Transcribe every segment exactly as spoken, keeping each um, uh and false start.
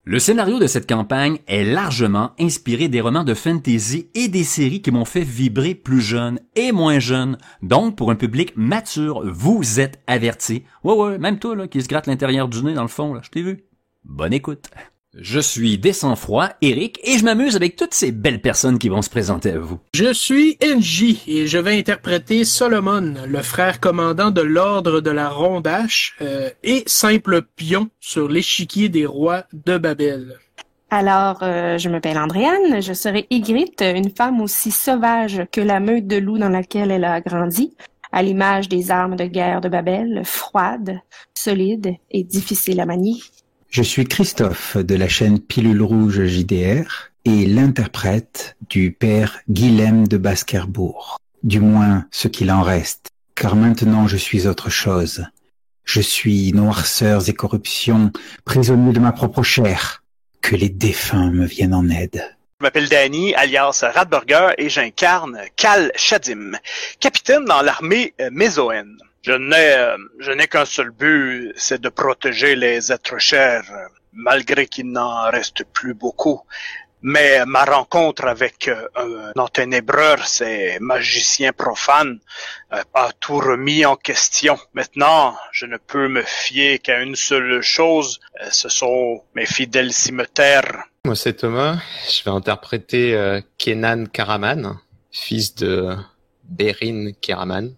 Le scénario de cette campagne est largement inspiré des romans de fantasy et des séries qui m'ont fait vibrer plus jeune et moins jeune. Donc, pour un public mature, vous êtes avertis. Ouais, ouais, même toi, là, qui se gratte l'intérieur du nez dans le fond, là, je t'ai vu. Bonne écoute. Je suis des sang-froid, Eric, et je m'amuse avec toutes ces belles personnes qui vont se présenter à vous. Je suis N J et je vais interpréter Solomon, le frère commandant de l'ordre de la Rondache euh, et simple pion sur l'échiquier des rois de Babel. Alors, euh, je m'appelle Andréane, je serai Ygritte, une femme aussi sauvage que la meute de loups dans laquelle elle a grandi, à l'image des armes de guerre de Babel, froides, solides et difficiles à manier. Je suis Christophe de la chaîne Pilule Rouge J D R et l'interprète du père Guilhem de Baskerbourg. Du moins, ce qu'il en reste, car maintenant je suis autre chose. Je suis noirceurs et corruption, prisonnier de ma propre chair. Que les défunts me viennent en aide. Je m'appelle Danny, alias Radburger, et j'incarne Kal Shadim, capitaine dans l'armée euh, Mézoène. Je n'ai, euh, je n'ai qu'un seul but, c'est de protéger les êtres chers, euh, malgré qu'il n'en reste plus beaucoup. Mais ma rencontre avec euh, un enténébreur, ces magiciens profanes, euh, a tout remis en question. Maintenant, je ne peux me fier qu'à une seule chose, euh, ce sont mes fidèles cimmetaires. Moi c'est Thomas, je vais interpréter euh, Kenan Karaman, fils de Berin Karaman.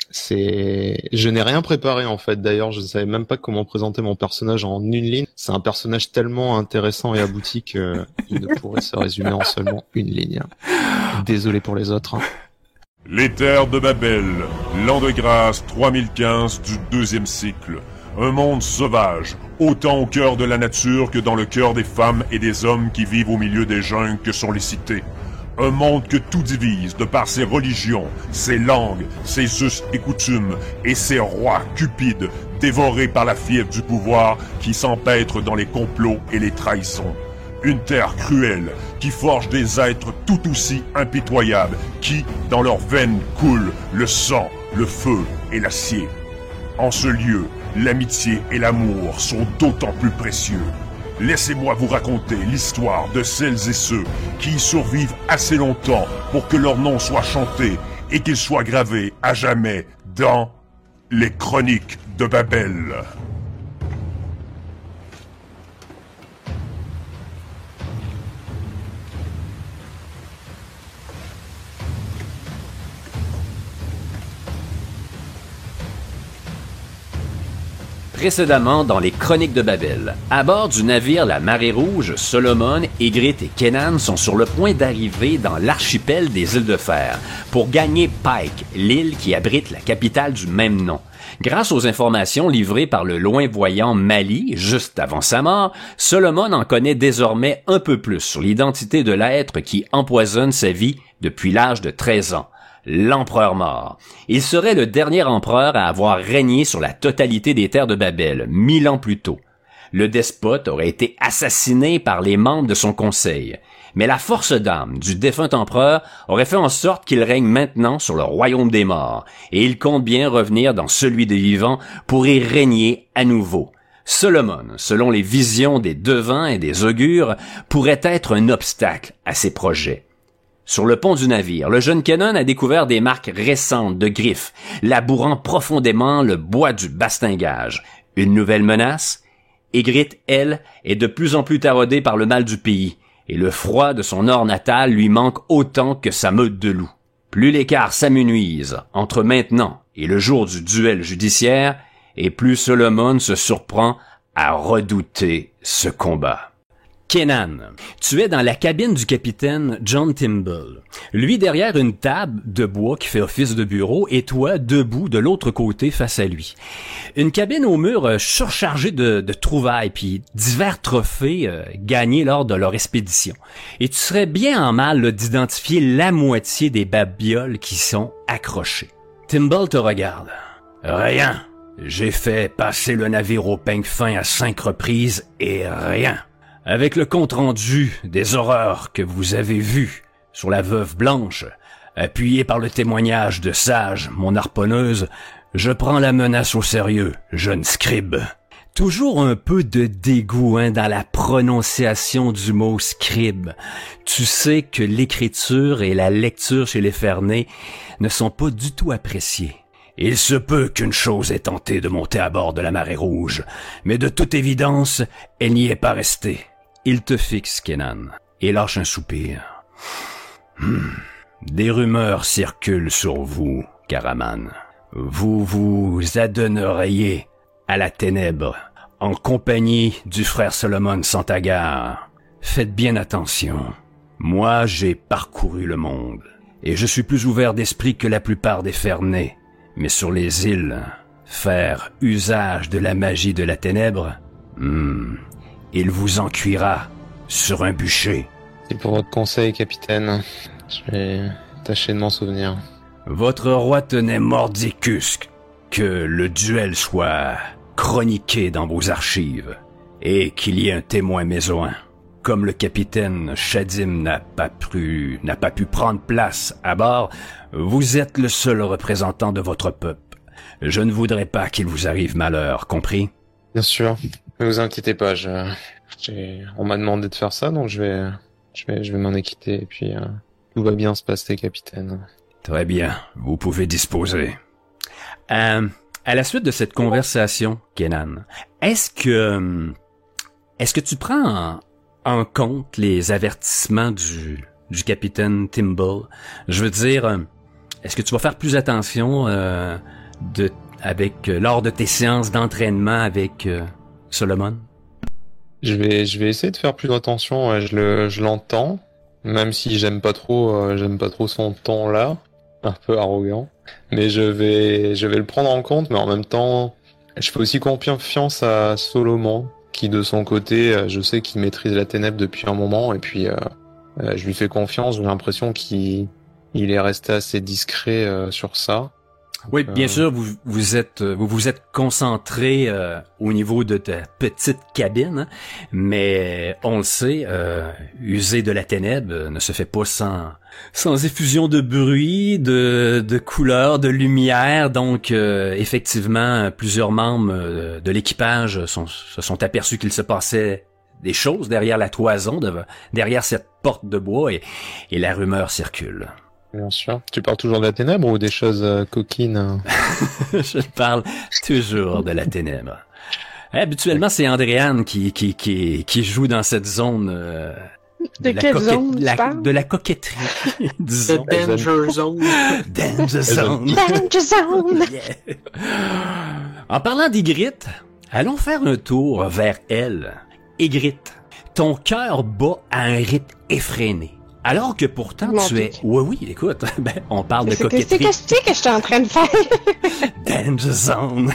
C'est, je n'ai rien préparé en fait. D'ailleurs, je ne savais même pas comment présenter mon personnage en une ligne. C'est un personnage tellement intéressant et abouti que il ne pourrait se résumer en seulement une ligne. Désolé pour les autres. Les terres de Babel, l'an de grâce trois mille quinze du deuxième cycle. Un monde sauvage, autant au cœur de la nature que dans le cœur des femmes et des hommes qui vivent au milieu des jungles que sont les cités. Un monde que tout divise de par ses religions, ses langues, ses us et coutumes, et ses rois cupides, dévorés par la fièvre du pouvoir qui s'empêtre dans les complots et les trahisons. Une terre cruelle qui forge des êtres tout aussi impitoyables qui, dans leurs veines, coule le sang, le feu et l'acier. En ce lieu, l'amitié et l'amour sont d'autant plus précieux. Laissez-moi vous raconter l'histoire de celles et ceux qui y survivent assez longtemps pour que leur nom soit chanté et qu'ils soient gravés à jamais dans les chroniques de Babel. Précédemment dans les Chroniques de Babel, à bord du navire La Marée Rouge, Solomon, Ygritte et Kenan sont sur le point d'arriver dans l'archipel des îles de Fer pour gagner Pike, l'île qui abrite la capitale du même nom. Grâce aux informations livrées par le loin-voyant Mali, juste avant sa mort, Solomon en connaît désormais un peu plus sur l'identité de l'être qui empoisonne sa vie depuis l'âge de treize ans. L'empereur mort. Il serait le dernier empereur à avoir régné sur la totalité des terres de Babel, mille ans plus tôt. Le despote aurait été assassiné par les membres de son conseil. Mais la force d'âme du défunt empereur aurait fait en sorte qu'il règne maintenant sur le royaume des morts, et il compte bien revenir dans celui des vivants pour y régner à nouveau. Solomon, selon les visions des devins et des augures, pourrait être un obstacle à ses projets. Sur le pont du navire, le jeune Kenan a découvert des marques récentes de griffes, labourant profondément le bois du bastingage. Une nouvelle menace? Ygritte, elle, est de plus en plus taraudée par le mal du pays, et le froid de son or natal lui manque autant que sa meute de loups. Plus l'écart s'amenuise entre maintenant et le jour du duel judiciaire, et plus Solomon se surprend à redouter ce combat. Kenan, tu es dans la cabine du capitaine John Timble. Lui derrière une table de bois qui fait office de bureau et toi debout de l'autre côté face à lui. Une cabine au mur surchargée de, de trouvailles puis divers trophées euh, gagnés lors de leur expédition. Et tu serais bien en mal là, d'identifier la moitié des babioles qui sont accrochées. Timble te regarde. Rien. J'ai fait passer le navire au peigne fin à cinq reprises et rien. Avec le compte-rendu des horreurs que vous avez vues sur la veuve Blanche, appuyé par le témoignage de Sage, mon harponneuse, je prends la menace au sérieux, jeune scribe. toujours un peu de dégoût hein, dans la prononciation du mot scribe. Tu sais que l'écriture et la lecture chez les Ferney ne sont pas du tout appréciées. Il se peut qu'une chose ait tenté de monter à bord de la Marée Rouge, mais de toute évidence, elle n'y est pas restée. Il te fixe, Kenan, et lâche un soupir. Hmm. Des rumeurs circulent sur vous, Caraman. Vous vous adonneriez à la ténèbre, en compagnie du frère Solomon Santagar. Faites bien attention. Moi, j'ai parcouru le monde, et je suis plus ouvert d'esprit que la plupart des Ferney. Mais sur les îles, faire usage de la magie de la ténèbre, hmm, il vous en cuira sur un bûcher. C'est pour votre conseil, capitaine. Je vais tâcher de m'en souvenir. Votre roi tenait mordicus que le duel soit chroniqué dans vos archives et qu'il y ait un témoin mésoin. Comme le capitaine Shadim n'a pas pu, n'a pas pu prendre place à bord, vous êtes le seul représentant de votre peuple. Je ne voudrais pas qu'il vous arrive malheur, compris? Bien sûr. Ne vous inquiétez pas, je, j'ai, on m'a demandé de faire ça, donc je vais, je vais, je vais m'en acquitter et puis euh, tout va bien se passer, capitaine. Très bien, vous pouvez disposer. Euh, à la suite de cette conversation, Kenan, est-ce que, est-ce que tu prends en, en compte les avertissements du, du capitaine Timble? Je veux dire, est-ce que tu vas faire plus attention euh, de, avec euh, lors de tes séances d'entraînement avec euh, Solomon? Je vais, je vais essayer de faire plus attention. Ouais, je le, je l'entends, même si j'aime pas trop, euh, j'aime pas trop son ton là, un peu arrogant. Mais je vais, je vais le prendre en compte. Mais en même temps, je fais aussi confiance à Solomon, qui de son côté, je sais qu'il maîtrise la ténèbre depuis un moment, et puis euh, euh, je lui fais confiance. J'ai l'impression qu'il, il est resté assez discret euh, sur ça. Oui, bien euh... sûr, vous vous êtes vous vous êtes concentré euh, au niveau de ta petite cabine, hein, mais on le sait, euh, user de la ténèbre ne se fait pas sans sans effusion de bruit, de de couleurs, de lumière. Donc, euh, effectivement, plusieurs membres euh, de l'équipage sont, se sont aperçus qu'il se passait des choses derrière la toison, de, derrière cette porte de bois, et, et la rumeur circule. Bien sûr. Tu parles toujours de la ténèbre ou des choses euh, coquines? Je parle toujours de la ténèbre. Habituellement, c'est Andréane qui, qui, qui, qui joue dans cette zone... Euh, de, de quelle coquet- zone tu la, parles? De la coquetterie, disons. The Danger Zone. Danger Zone. Danger Zone. Yeah. En parlant d'Ygritte, allons faire un tour vers elle. Ygritte, ton cœur bat à un rythme effréné. Alors que pourtant Mon tu Dieu. es... Oui, oui, écoute, ben, on parle de C'est coquetterie. qu'est-ce que je suis en train de faire? Danger Zone.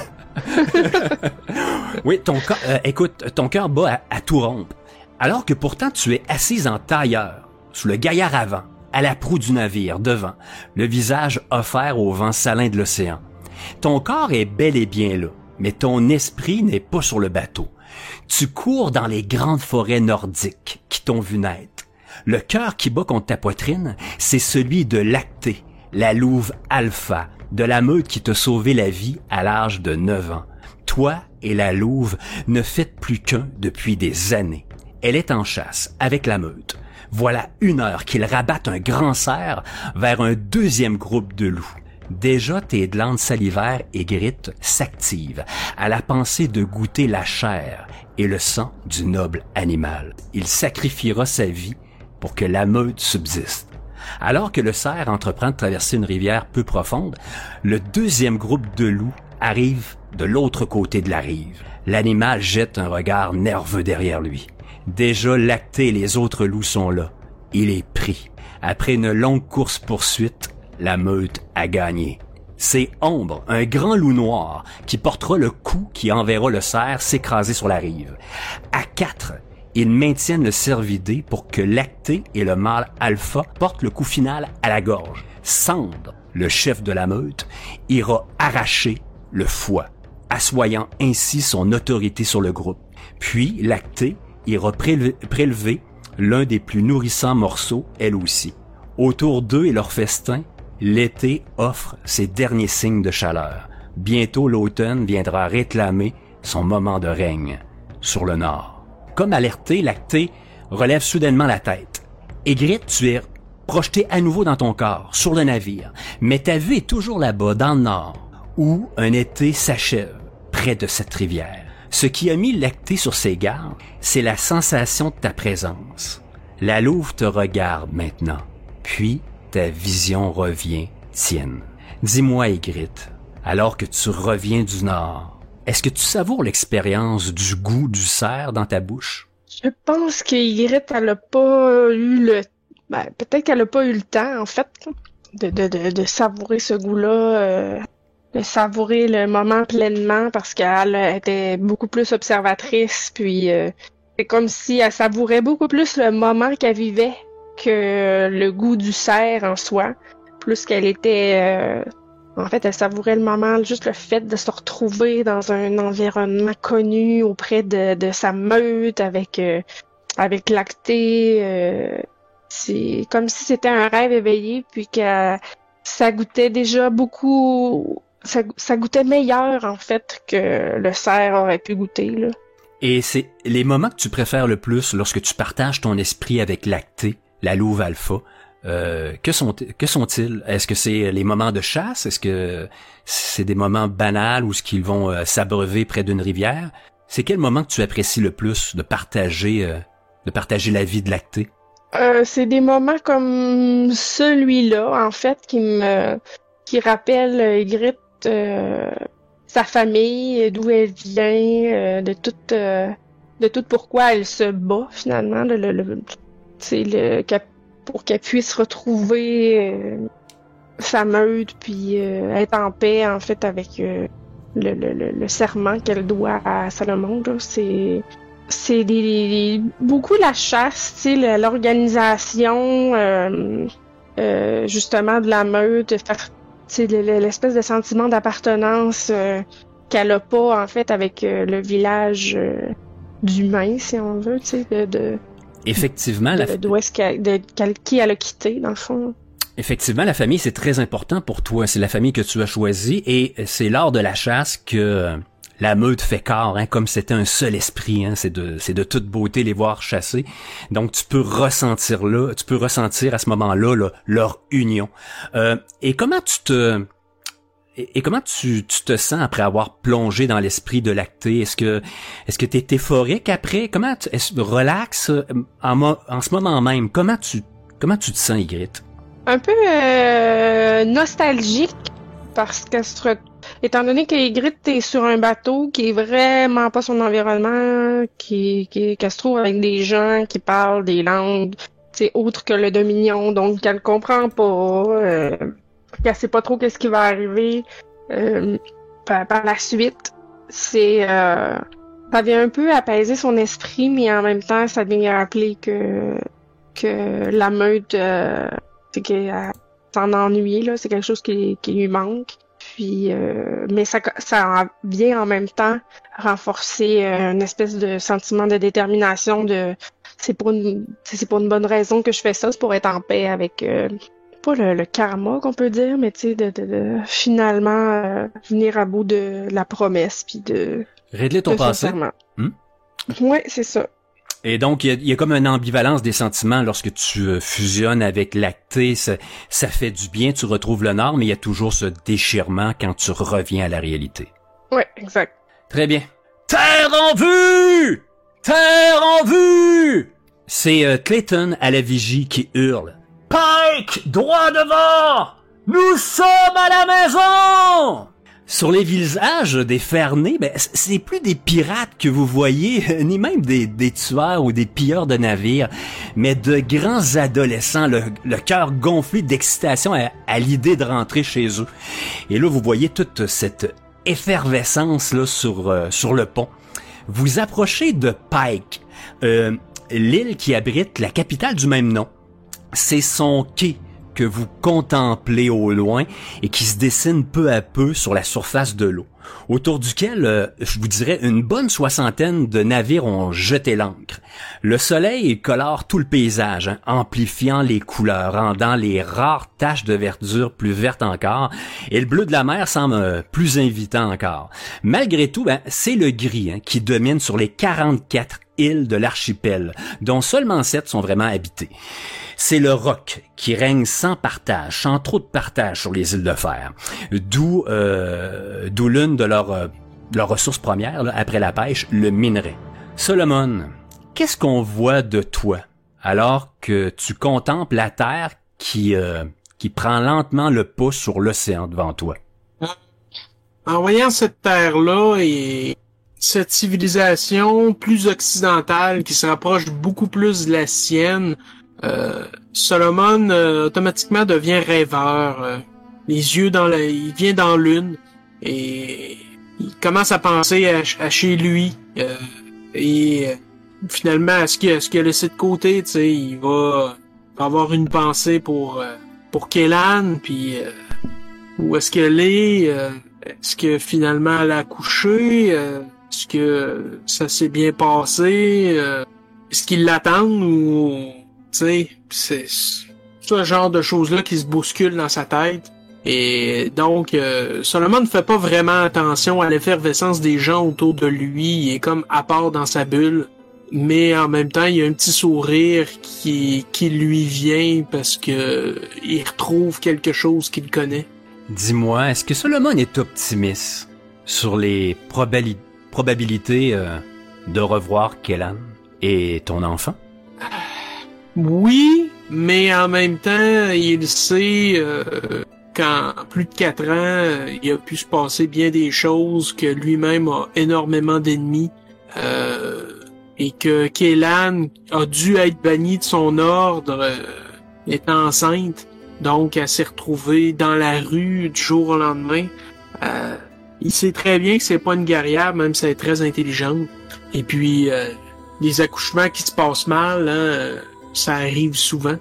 Oui, ton cœur, euh, écoute, ton cœur bat à, à tout rompre. Alors que pourtant tu es assise en tailleur, sous le gaillard avant, à la proue du navire, devant, le visage offert au vent salin de l'océan. Ton corps est bel et bien là, mais ton esprit n'est pas sur le bateau. Tu cours dans les grandes forêts nordiques qui t'ont vu naître. Le cœur qui bat contre ta poitrine, c'est celui de Lactée, la louve alpha, de la meute qui t'a sauvé la vie à l'âge de neuf ans. Toi et la louve ne faites plus qu'un depuis des années. Elle est en chasse avec la meute. Voilà une heure qu'ils rabattent un grand cerf vers un deuxième groupe de loups. Déjà tes glandes salivaires aigrites s'activent à la pensée de goûter la chair et le sang du noble animal. Il sacrifiera sa vie pour que la meute subsiste. Alors que le cerf entreprend de traverser une rivière peu profonde, le deuxième groupe de loups arrive de l'autre côté de la rive. L'animal jette un regard nerveux derrière lui. Déjà Lacté et les autres loups sont là. Il est pris. Après une longue course-poursuite, la meute a gagné. C'est Ombre, un grand loup noir, qui portera le coup qui enverra le cerf s'écraser sur la rive. À quatre, ils maintiennent le cervidé pour que Lacté et le mâle alpha portent le coup final à la gorge. Cendre, le chef de la meute, ira arracher le foie, assoyant ainsi son autorité sur le groupe. Puis Lacté ira prélever, prélever l'un des plus nourrissants morceaux, elle aussi. Autour d'eux et leur festin, l'été offre ses derniers signes de chaleur. Bientôt l'automne viendra réclamer son moment de règne sur le nord. Comme alerté, Lactée relève soudainement la tête. Ygritte, tu es projeté à nouveau dans ton corps, sur le navire, mais ta vue est toujours là-bas, dans le nord, où un été s'achève, près de cette rivière. Ce qui a mis Lactée sur ses gardes, c'est la sensation de ta présence. La louve te regarde maintenant, puis ta vision revient tienne. Dis-moi, Ygritte, alors que tu reviens du nord, est-ce que tu savoures l'expérience du goût du cerf dans ta bouche? Je pense que Ygritte, elle a pas eu le... Ben, peut-être qu'elle a pas eu le temps, en fait, de, de, de, de savourer ce goût-là, euh, de savourer le moment pleinement, parce qu'elle était beaucoup plus observatrice, puis euh, c'est comme si elle savourait beaucoup plus le moment qu'elle vivait que le goût du cerf en soi, plus qu'elle était... Euh, en fait, elle savourait le moment, juste le fait de se retrouver dans un environnement connu auprès de, de sa meute, avec, euh, avec Lactée. Euh, c'est comme si c'était un rêve éveillé, puis que ça goûtait déjà beaucoup... Ça, ça goûtait meilleur, en fait, que le cerf aurait pu goûter, là. Et c'est les moments que tu préfères le plus lorsque tu partages ton esprit avec Lactée, la louve alpha. Euh, que sont que sont-ils? Est-ce que c'est les moments de chasse? Est-ce que c'est des moments banals où ce qu'ils vont euh, s'abreuver près d'une rivière? C'est quel moment que tu apprécies le plus de partager euh, de partager la vie de Lactée? Euh, c'est des moments comme celui-là, en fait, qui me qui rappelle euh, Ygritte, euh, sa famille, d'où elle vient, euh, de tout euh, de tout pourquoi elle se bat finalement, le, le, le c'est le pour qu'elle puisse retrouver euh, sa meute, puis euh, être en paix, en fait, avec euh, le, le, le, le serment qu'elle doit à Salomon. Là. C'est, c'est des, des, beaucoup la chasse, tu sais, l'organisation, euh, euh, justement, de la meute, faire, tu sais, l'espèce de sentiment d'appartenance euh, qu'elle a pas, en fait, avec euh, le village euh, d'humains, si on veut, tu sais, de... de Effectivement, la... d'où est-ce qu'elle, de, qui elle a quitté, dans le fond. Effectivement, la famille, c'est très important pour toi. C'est la famille que tu as choisie et c'est lors de la chasse que la meute fait corps, hein, comme c'était un seul esprit. Hein, c'est de, c'est de toute beauté les voir chasser. Donc, tu peux ressentir là, tu peux ressentir à ce moment-là là, leur union. Euh, et comment tu te Et, et comment tu, tu te sens après avoir plongé dans l'esprit de Lactée? Est-ce que est-ce que t'es euphorique après? Comment tu est-ce, relax en, mo, en ce moment même? Comment tu comment tu te sens, Ygritte? Un peu euh, nostalgique parce que étant donné que Ygritte est sur un bateau qui est vraiment pas son environnement, qui qui qu'elle se trouve avec des gens qui parlent des langues, c'est autre que le Dominion, donc qu'elle comprend pas. Euh, qu'elle sait pas trop qu'est-ce qui va arriver euh, par, par la suite. C'est euh, ça vient un peu apaiser son esprit, mais en même temps, ça vient rappeler que que la meute, euh, c'est qu'elle s'en ennuie, là, c'est quelque chose qui, qui lui manque. Puis, euh, mais ça, ça vient en même temps renforcer euh, une espèce de sentiment de détermination. De c'est pour une c'est pour une bonne raison que je fais ça, c'est pour être en paix avec. Euh, pas le, le karma qu'on peut dire, mais tu sais, de, de, de finalement euh, venir à bout de la promesse, puis de... Régler ton passé. Hmm? Oui, c'est ça. Et donc, il y, y a comme une ambivalence des sentiments lorsque tu euh, fusionnes avec Lactée. Ça, ça fait du bien, tu retrouves le nord, mais il y a toujours ce déchirement quand tu reviens à la réalité. Oui, exact. Très bien. Terre en vue! Terre en vue! C'est euh, Clayton à la vigie qui hurle. Pike, droit devant! Nous sommes à la maison! Sur les visages des Fernés, ben, c'est plus des pirates que vous voyez, ni même des, des tueurs ou des pilleurs de navires, mais de grands adolescents, le, le cœur gonflé d'excitation à, à l'idée de rentrer chez eux. Et là, vous voyez toute cette effervescence là sur, euh, sur le pont. Vous approchez de Pike, euh, l'île qui abrite la capitale du même nom. C'est son quai que vous contemplez au loin et qui se dessine peu à peu sur la surface de l'eau, autour duquel, euh, je vous dirais, une bonne soixantaine de navires ont jeté l'ancre. Le soleil colore tout le paysage, hein, amplifiant les couleurs, rendant les rares taches de verdure plus vertes encore, et le bleu de la mer semble euh, plus invitant encore. Malgré tout, ben, c'est le gris hein, qui domine sur les quarante-quatre îles de l'archipel, dont seulement sept sont vraiment habitées. C'est le roc qui règne sans partage, sans trop de partage sur les îles de fer, d'où euh, d'où l'une de leurs euh, leurs ressources premières, là, après la pêche, le minerai. Solomon, qu'est-ce qu'on voit de toi alors que tu contemples la terre qui euh, qui prend lentement le pouce sur l'océan devant toi? En voyant cette terre-là et cette civilisation plus occidentale qui se rapproche beaucoup plus de la sienne, Euh, Solomon euh, automatiquement devient rêveur, euh, les yeux dans le, il vient dans l'une et il commence à penser à, à chez lui euh, et euh, finalement à ce qu'il a, ce qu'il a laissé de côté, tu sais, il va, va avoir une pensée pour euh, pour Kélan, puis euh, où est-ce qu'elle est, euh, est-ce que finalement elle a accouché, euh, est-ce que ça s'est bien passé, euh, est-ce qu'ils l'attendent ou tu sais, c'est ce genre de choses-là qui se bousculent dans sa tête. Et donc, euh, Solomon ne fait pas vraiment attention à l'effervescence des gens autour de lui. Il est comme à part dans sa bulle. Mais en même temps, il y a un petit sourire qui, qui lui vient parce que il retrouve quelque chose qu'il connaît. Dis-moi, est-ce que Solomon est optimiste sur les probali- probabilités euh, de revoir Kélan et ton enfant? Oui, mais en même temps, il sait euh, qu'en plus de quatre ans, il a pu se passer bien des choses, que lui-même a énormément d'ennemis, euh, et que Kélan a dû être banni de son ordre euh, étant enceinte, donc elle s'est retrouvée dans la rue du jour au lendemain. Euh, il sait très bien que c'est pas une guerrière, même si elle est très intelligente. Et puis, euh, les accouchements qui se passent mal, hein, ça arrive souvent.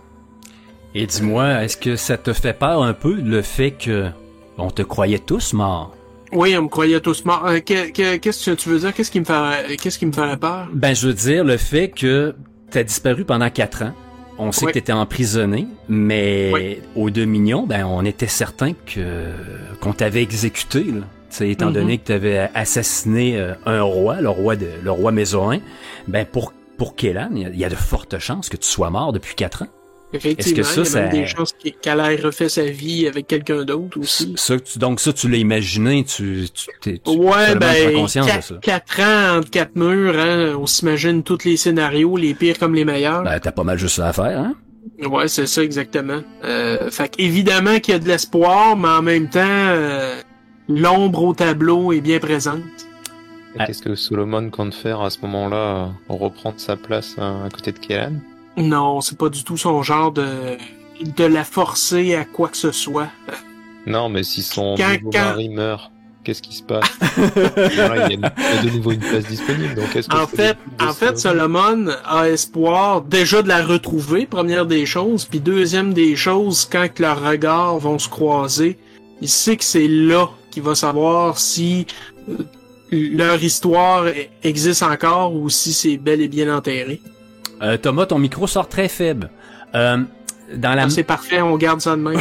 Et dis-moi, est-ce que ça te fait peur un peu, le fait que on te croyait tous morts? Oui, on me croyait tous morts. Euh, que- que- qu'est-ce que tu veux dire? Qu'est-ce qui me fait, qu'est-ce qui me ferait peur? Ben, je veux dire, le fait que t'as disparu pendant quatre ans. On sait Oui. que t'étais emprisonné, mais Oui. au Dominion, ben, on était certain que qu'on t'avait exécuté, là. T'sais, étant Mhm. donné que t'avais assassiné euh, un roi, le roi de, le roi Mézoin, ben, pour, pour Kélan, il y a- il y a de fortes chances que tu sois mort depuis quatre ans. Effectivement, Est-ce que ça, il y a même ça- des chances qu'il- qu'elle ait refait sa vie avec quelqu'un d'autre aussi. Ça, tu- donc ça, tu l'as imaginé, tu, tu, t'es, tu Ouais, Solomon prend ben, conscience de quatre, ça. quatre ans entre quatre murs, hein, on s'imagine tous les scénarios, les pires comme les meilleurs. Ben, t'as pas mal juste ça à faire, hein? Ouais, c'est ça exactement. Euh, fait qu'évidemment qu'il y a de l'espoir, mais en même temps, euh, l'ombre au tableau est bien présente. Et Ah. qu'est-ce que Solomon compte faire à ce moment-là? Reprendre sa place à, à côté de Kélan? Non, c'est pas du tout son genre de de la forcer à quoi que ce soit. Non, mais si son Quand- nouveau quand- mari meurt, qu'est-ce qui se passe? Voilà, il, y a, il y a de nouveau une place disponible, donc est-ce que En c'est fait, le but de en fait, Solomon? Solomon a espoir déjà de la retrouver, première des choses, puis deuxième des choses, quand que leurs regards vont se croiser, il sait que c'est là qu'il va savoir si euh, leur histoire e- existe encore ou si c'est bel et bien enterré. Euh, Thomas, ton micro sort très faible. Euh, dans la... Ah, c'est parfait, on garde ça de même.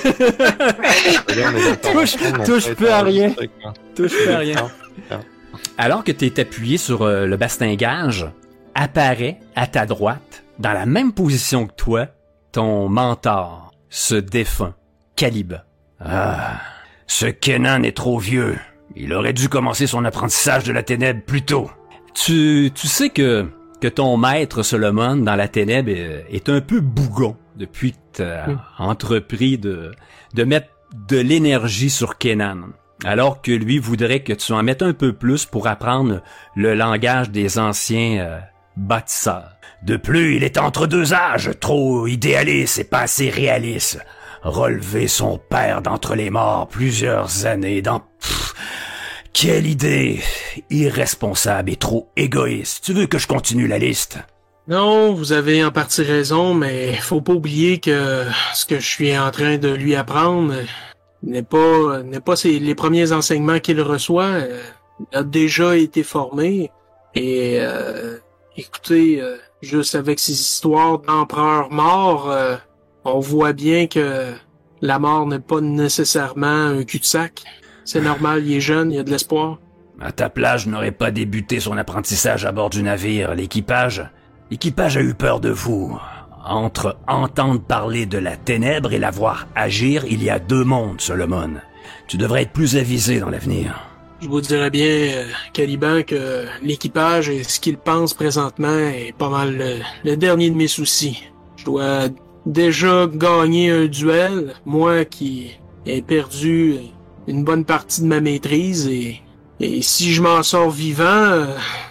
Là, on est d'accord Touche- ensemble, en touche fait, plus à rien. enregistré, quoi. Touche pas à rien. Ah. Alors que tu es appuyé sur euh, le bastingage, apparaît à ta droite, dans la même position que toi, ton mentor, ce défunt, Kaliba. Ah, ce Kenan est trop vieux. Il aurait dû commencer son apprentissage de la ténèbre plus tôt. Tu, tu sais que, que ton maître Solomon dans la ténèbre est, est un peu bougon depuis que t'as Mm. entrepris de, de mettre de l'énergie sur Kenan. Alors que lui voudrait que tu en mettes un peu plus pour apprendre le langage des anciens euh, bâtisseurs. De plus, il est entre deux âges, trop idéaliste et pas assez réaliste. Relever son père d'entre les morts plusieurs années dans... Pff, quelle idée! Irresponsable et trop égoïste. Tu veux que je continue la liste? Non, vous avez en partie raison, mais faut pas oublier que ce que je suis en train de lui apprendre n'est pas n'est pas ses, les premiers enseignements qu'il reçoit. Il a déjà été formé et euh, écoutez, euh, juste avec ces histoires d'empereurs morts, euh, on voit bien que la mort n'est pas nécessairement un cul-de-sac. C'est normal, il est jeune, il y a de l'espoir. À ta place, je n'aurais pas débuté son apprentissage à bord du navire. L'équipage, l'équipage a eu peur de vous. Entre entendre parler de la ténèbre et la voir agir, il y a deux mondes, Solomon. Tu devrais être plus avisé dans l'avenir. Je vous dirais bien, euh, Caliban, que l'équipage et ce qu'il pense présentement est pas mal le, le dernier de mes soucis. Je dois déjà gagner un duel, moi qui ai perdu une bonne partie de ma maîtrise, et, et si je m'en sors vivant, euh,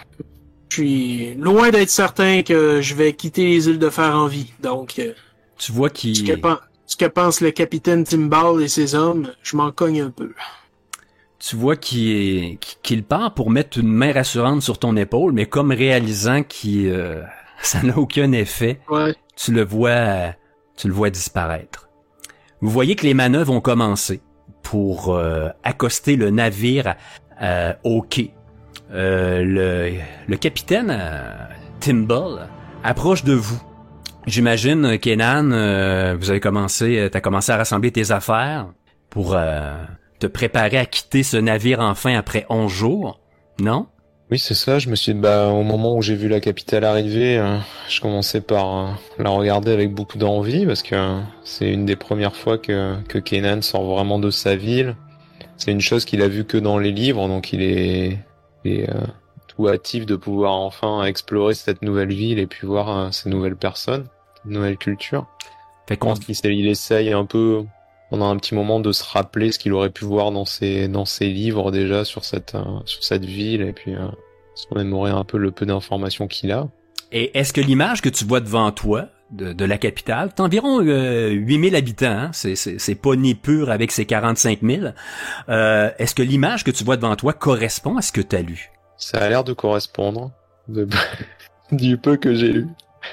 je suis loin d'être certain que je vais quitter les îles de fer en vie. Donc, euh, tu vois qu'il... ce, que pen- ce que pense le capitaine Timbal et ses hommes, je m'en cogne un peu. Tu vois qu'il, est, qu'il part pour mettre une main rassurante sur ton épaule, mais comme réalisant qu'il euh, ça n'a aucun effet, ouais. tu le vois, tu le vois disparaître. Vous voyez que les manœuvres ont commencé pour euh, accoster le navire euh, au quai. Euh, le, le capitaine euh, Timbal approche de vous. J'imagine, Kenan, euh, vous avez commencé, t'as commencé à rassembler tes affaires pour euh, te préparer à quitter ce navire enfin après onze jours, non? Oui, c'est ça. Je me suis dit, bah, au moment où j'ai vu la capitale arriver, euh, je commençais par euh, la regarder avec beaucoup d'envie parce que euh, c'est une des premières fois que, que Kenan sort vraiment de sa ville. C'est une chose qu'il a vue que dans les livres, donc il est, il est euh, tout hâtif de pouvoir enfin explorer cette nouvelle ville et puis voir euh, ces nouvelles personnes, une nouvelle culture. Fait qu'on... Je pense qu'il il essaye un peu, pendant un petit moment, de se rappeler ce qu'il aurait pu voir dans ses dans ses livres déjà sur cette euh, sur cette ville et puis euh, se remémorer un peu le peu d'informations qu'il a. Et est-ce que l'image que tu vois devant toi de, de la capitale, t'as environ euh, huit mille habitants, hein? c'est c'est c'est pas ni pur avec ses quarante-cinq mille. Euh, est-ce que l'image que tu vois devant toi correspond à ce que t'as lu? Ça a l'air de correspondre de... du peu que j'ai lu.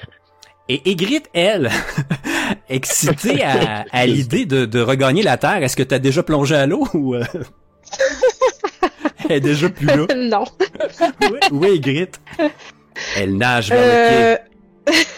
Et Ygritte, elle, excitée à, à l'idée de, de regagner la Terre, est-ce que t'as déjà plongé à l'eau ou euh... elle est déjà plus là? Non. Oui, oui, Ygritte. Elle nage vers Euh... le quai.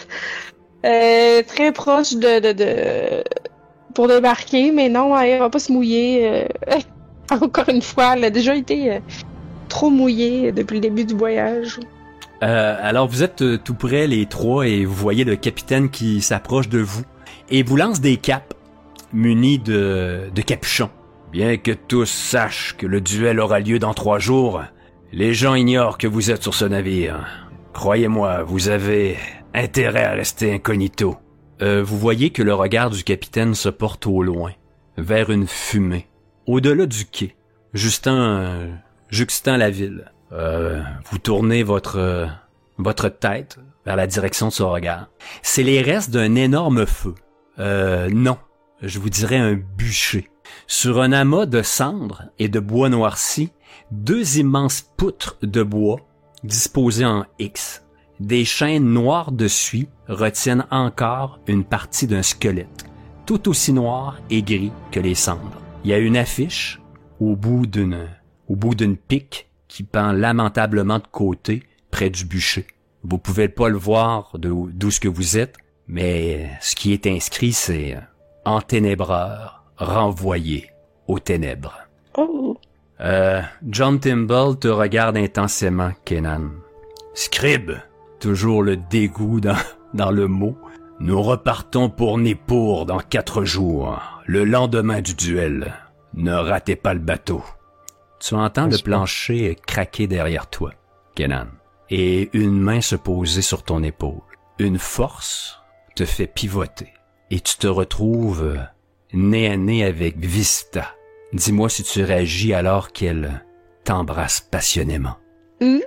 euh, très proche de, de, de... pour débarquer, mais non, elle va pas se mouiller. euh, Encore une fois, elle a déjà été euh, trop mouillée depuis le début du voyage. Euh, alors vous êtes euh, tout près les trois et vous voyez le capitaine qui s'approche de vous et vous lance des capes munis de, de capuchons. Bien que tous sachent que le duel aura lieu dans trois jours, les gens ignorent que vous êtes sur ce navire. Croyez-moi, vous avez intérêt à rester incognito. Euh, vous voyez que le regard du capitaine se porte au loin, vers une fumée, au-delà du quai, justant, euh, juxtant la ville. Euh, vous tournez votre euh, votre tête vers la direction de son regard. C'est les restes d'un énorme feu. Euh, non, je vous dirais un bûcher. Sur un amas de cendres et de bois noirci, deux immenses poutres de bois disposées en X. Des chaînes noires de suie retiennent encore une partie d'un squelette, tout aussi noir et gris que les cendres. Il y a une affiche au bout d'une au bout d'une pique qui pend lamentablement de côté près du bûcher. Vous pouvez pas le voir de, d'où ce que vous êtes, mais ce qui est inscrit, c'est « Enténébreur, renvoyé aux ténèbres Oh. ». Euh, John Timbal te regarde intensément, Kenan. « Scribe, toujours le dégoût dans, dans le mot. Nous repartons pour Nippur dans quatre jours, le lendemain du duel. Ne ratez pas le bateau. » Tu entends le plancher craquer derrière toi, Kenan, et une main se poser sur ton épaule. Une force te fait pivoter, et tu te retrouves nez à nez avec Vista. Dis-moi si tu réagis alors qu'elle t'embrasse passionnément. Mmh.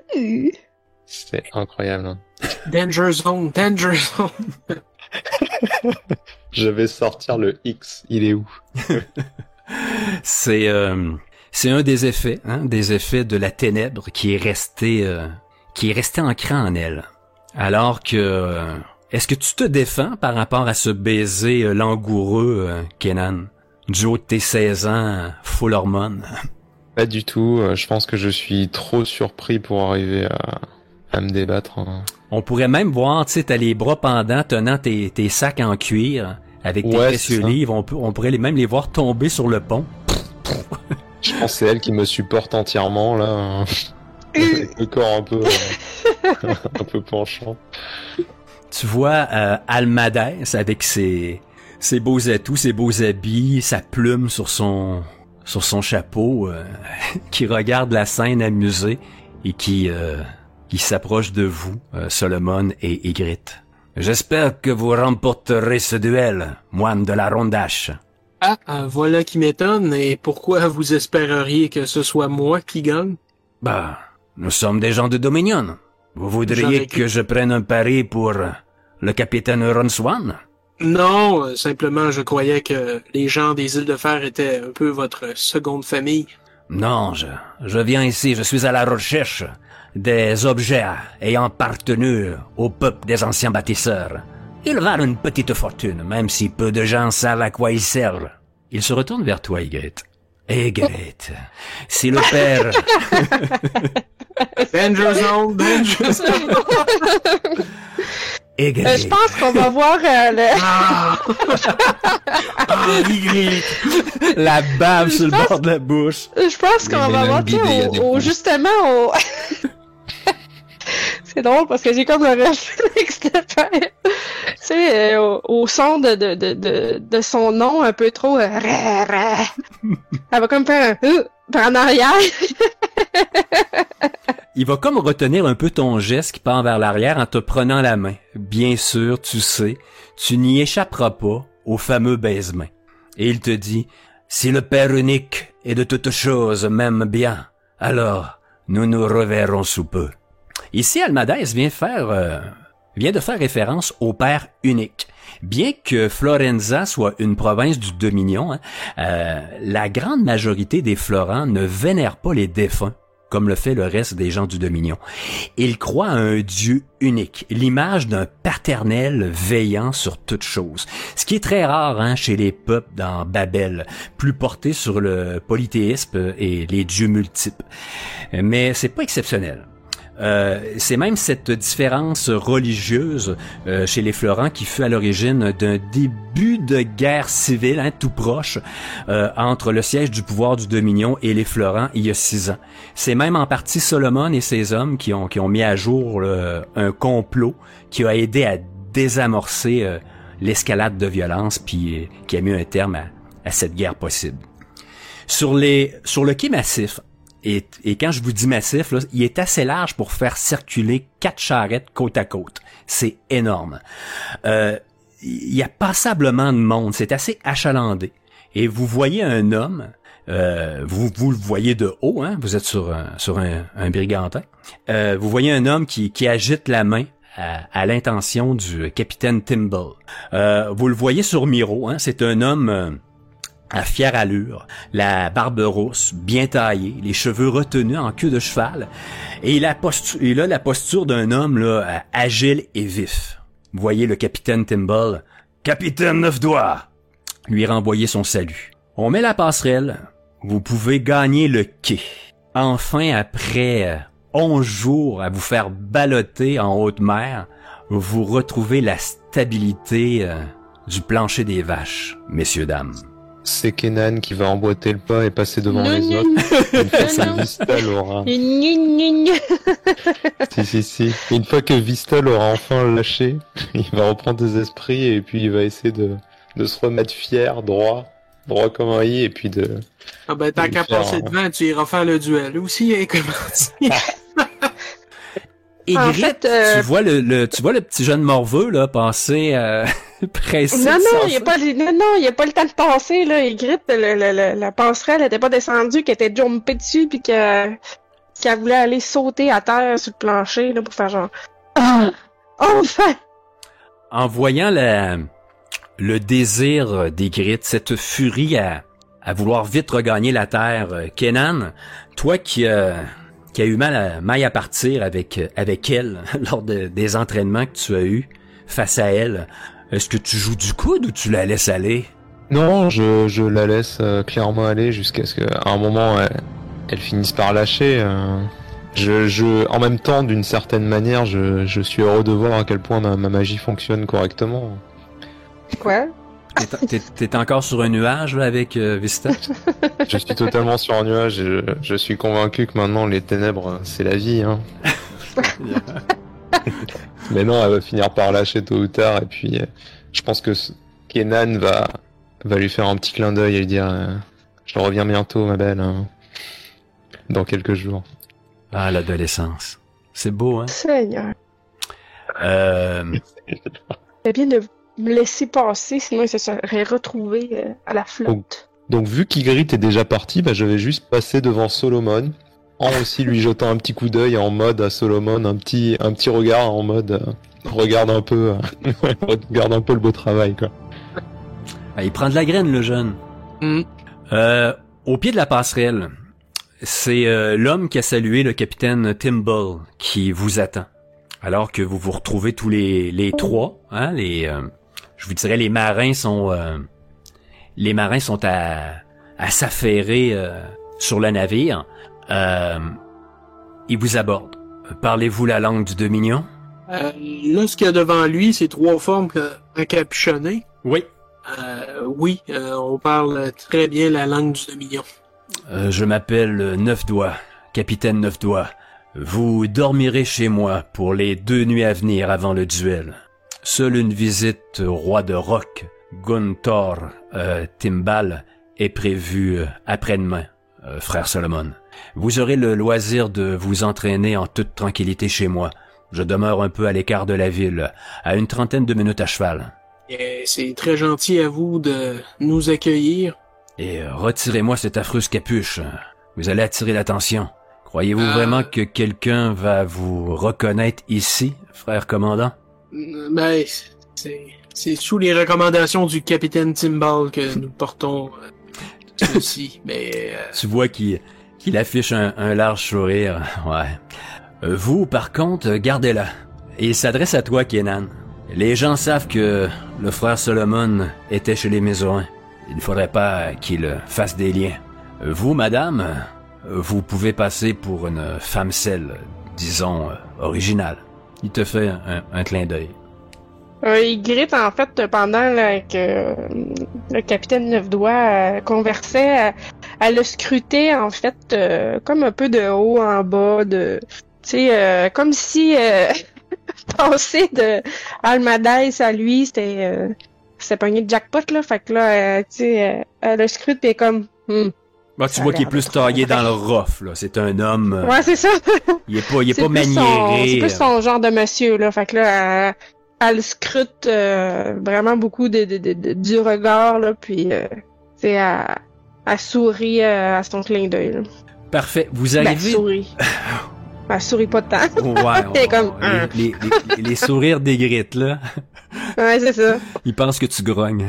C'est incroyable. Hein. Danger zone, danger zone. Je vais sortir le X, il est où? C'est... Euh... C'est un des effets, hein, des effets de la ténèbre qui est resté, euh, qui est resté ancré en elle. Alors que... Est-ce que tu te défends par rapport à ce baiser euh, langoureux, euh, Kenan? Du haut de tes seize ans, full hormones. Pas du tout. euh, Je pense que je suis trop surpris pour arriver à, à me débattre. hein. On pourrait même voir, tu sais, t'as les bras pendants tenant tes, tes sacs en cuir avec tes Ouais, précieux c'est ça. livres. On, peut, on pourrait les, même les voir tomber sur le pont. Je pense que c'est elle qui me supporte entièrement, là. Avec le corps un peu, euh, un peu penchant. Tu vois euh, Almadès avec ses, ses beaux atouts, ses beaux habits, sa plume sur son sur son chapeau, euh, qui regarde la scène amusée et qui euh, qui s'approche de vous, euh, Solomon et Ygritte. J'espère que vous remporterez ce duel, moine de la Rondache. Ah, ah, voilà qui m'étonne. Et pourquoi vous espéreriez que ce soit moi qui gagne? Bah, nous sommes des gens de Dominion. Vous voudriez J'aurais que je prenne un pari pour le capitaine Ronswan? Non, euh, simplement je croyais que les gens des îles de Fer étaient un peu votre seconde famille. Non, je, je viens ici, je suis à la recherche des objets ayant appartenu au peuple des anciens bâtisseurs. Ils valent une petite fortune, même si peu de gens savent à quoi ils servent. Il se retourne vers toi, Ygritte. Ygritte, si le père... Danger zone, danger zone. Ygritte. Euh, je pense qu'on va voir euh, le... Ah, ah Ygritte. La bave sur le pense- bord de la bouche. Je pense qu'on Les va mêmes voir, tu sais, bidets à au, des au- coups. justement, au... C'est drôle parce que j'ai comme le réflexe de faire, tu sais, euh, au, au son de, de, de, de, de son nom un peu trop... euh, ra, ra. Elle va comme faire un... euh, par en arrière. Il va comme retenir un peu ton geste qui part vers l'arrière en te prenant la main. Bien sûr, tu sais, tu n'y échapperas pas au fameux baise-main. Et il te dit, si le Père unique et de toutes choses m'aime bien, alors nous nous reverrons sous peu. Ici, Almadès vient faire, euh, vient de faire référence au Père unique. Bien que Florenza soit une province du Dominion, hein, euh, la grande majorité des Florents ne vénèrent pas les défunts, comme le fait le reste des gens du Dominion. Ils croient à un Dieu unique, l'image d'un paternel veillant sur toute chose. Ce qui est très rare hein, chez les peuples dans Babel, plus portés sur le polythéisme et les dieux multiples. Mais c'est pas exceptionnel. Euh, c'est même cette différence religieuse euh, chez les Florents qui fut à l'origine d'un début de guerre civile hein, tout proche euh, entre le siège du pouvoir du Dominion et les Florents il y a six ans. C'est même en partie Solomon et ses hommes qui ont, qui ont mis à jour euh, un complot qui a aidé à désamorcer euh, l'escalade de violence puis euh, qui a mis un terme à, à cette guerre possible. Sur les sur le quai massif, Et, et quand je vous dis massif, là, il est assez large pour faire circuler quatre charrettes côte à côte. C'est énorme. Euh, il y a passablement de monde. C'est assez achalandé. Et vous voyez un homme, euh, vous, vous le voyez de haut, hein, vous êtes sur un, sur un, un brigantin. Euh, vous voyez un homme qui, qui agite la main à, à l'intention du capitaine Timble. Euh, vous le voyez sur Miro, hein, c'est un homme... Euh, à fière allure, la barbe rousse, bien taillée, les cheveux retenus en queue de cheval, et il a, postu- il a la posture d'un homme là, agile et vif. Vous voyez le capitaine Timble, « Capitaine Neufdoigt !» lui renvoyer son salut. On met la passerelle, vous pouvez gagner le quai. Enfin, après onze jours à vous faire balloter en haute mer, vous retrouvez la stabilité euh, du plancher des vaches, messieurs, dames. C'est Kenan qui va emboîter le pas et passer devant Non, les non, autres. Une fois non. que Vista l'aura. Gna, gna, gna. Si, si, si. Une fois que Vista l'aura enfin lâché, il va reprendre des esprits et puis il va essayer de, de se remettre fier, droit, droit comme un i et puis de... Ah ben, tant de qu'à faire, passer hein. devant, tu iras faire le duel aussi, hein, comment dire. Et En Ygritte, fait, euh, tu vois le, le tu vois le petit jeune morveux là passer euh, pressé. Non, de non, s'en il y a pas, non, non, il y a pas le temps de passer, là. Ygritte, le, le, le, la passerelle était pas descendue, qu'elle était jumpée dessus, puis que, qu'elle voulait aller sauter à terre sur le plancher, là, pour faire genre, ah, enfin! En voyant la, le désir d'Ygritte, cette furie à, à vouloir vite regagner la terre, euh, Kenan, toi qui, euh, qui a eu mal à, maille à partir avec, avec elle lors de, des entraînements que tu as eus face à elle. Est-ce que tu joues du coude ou tu la laisses aller? Non, je, je la laisse euh, clairement aller jusqu'à ce qu'à un moment elle, elle finisse par lâcher. Euh, je, je, en même temps, d'une certaine manière, je, je suis heureux de voir à quel point ma, ma magie fonctionne correctement. Quoi? T'es, t'es, t'es encore sur un nuage là avec euh, Vista? Je suis totalement sur un nuage et je, je suis convaincu que maintenant les ténèbres, c'est la vie. Hein. Mais non, elle va finir par lâcher tôt ou tard et puis euh, je pense que Kenan va, va lui faire un petit clin d'œil et lui dire euh, je reviens bientôt ma belle, hein, dans quelques jours. Ah, l'adolescence. C'est beau, hein? Seigneur. Euh... C'est bien de me laisser passer, sinon il se serait retrouvé euh, à la flotte. Donc, donc vu qu'Ygritte est déjà parti, bah, je vais juste passer devant Solomon, en aussi lui jetant un petit coup d'œil en mode à Solomon, un petit, un petit regard en mode euh, regarde un peu, euh, regarde un peu le beau travail, quoi. Ah, il prend de la graine, le jeune. Mm. Euh, au pied de la passerelle, c'est euh, l'homme qui a salué le capitaine Timble qui vous attend. Alors que vous vous retrouvez tous les, les trois, hein, les, euh, je vous dirais, les marins sont, euh, les marins sont à, à s'affairer euh, sur le navire. Euh, ils vous abordent. Parlez-vous la langue du Dominion? Euh, là, ce qu'il y a devant lui, c'est trois formes encapuchonnées. Oui. Euh, oui, euh, on parle très bien la langue du Dominion. Euh, je m'appelle Neuf-Doigts, capitaine Neuf-Doigts. Vous dormirez chez moi pour les deux nuits à venir avant le duel. Seule une visite au roi de Roc, Gunthor euh, Timbal, est prévue euh, après-demain, euh, frère Solomon. Vous aurez le loisir de vous entraîner en toute tranquillité chez moi. Je demeure un peu à l'écart de la ville, à une trentaine de minutes à cheval. Et c'est très gentil à vous de nous accueillir. Et euh, retirez-moi cette affreuse capuche. Vous allez attirer l'attention. Croyez-vous Euh... vraiment que quelqu'un va vous reconnaître ici, frère commandant? Ben, c'est, c'est sous les recommandations du capitaine Timbal que nous portons euh, ceci, mais... Euh... Tu vois qu'il, qu'il affiche un, un large sourire, ouais. Euh, vous, par contre, gardez-la. Et il s'adresse à toi, Kenan. Les gens savent que le frère Solomon était chez les Mézoins. Il ne faudrait pas qu'il fasse des liens. Vous, madame... vous pouvez passer pour une femme selle, disons, originale. Il te fait un, un clin d'œil. Euh, Ygritte, en fait, pendant là, que euh, le capitaine Neuf-Doigts euh, conversait, euh, elle le scrutait, en fait, euh, comme un peu de haut en bas, de, tu sais, euh, comme si euh, passer de Almadès à lui, c'était euh, c'était pogné de jackpot, là. Fait que là, euh, tu sais, euh, elle le scrute, pis comme... Hmm. Bah, tu vois qu'il est plus taillé dans le rough, là. C'est un homme... Euh, ouais, c'est ça. il est pas, il est c'est pas maniéré. C'est plus son genre de monsieur, là. Fait que là, elle, elle scrute euh, vraiment beaucoup de, de, de, de, du regard, là. Puis, euh, tu sais, elle, elle sourit euh, à son clin d'œil, là. Parfait. Vous Ben, arrivez... elle sourit. Elle sourit pas tant. Ouais, Elle est on- comme... les, les, les, les sourires d'Ygritte, là. Ouais, c'est ça. Ils pensent que tu grognes.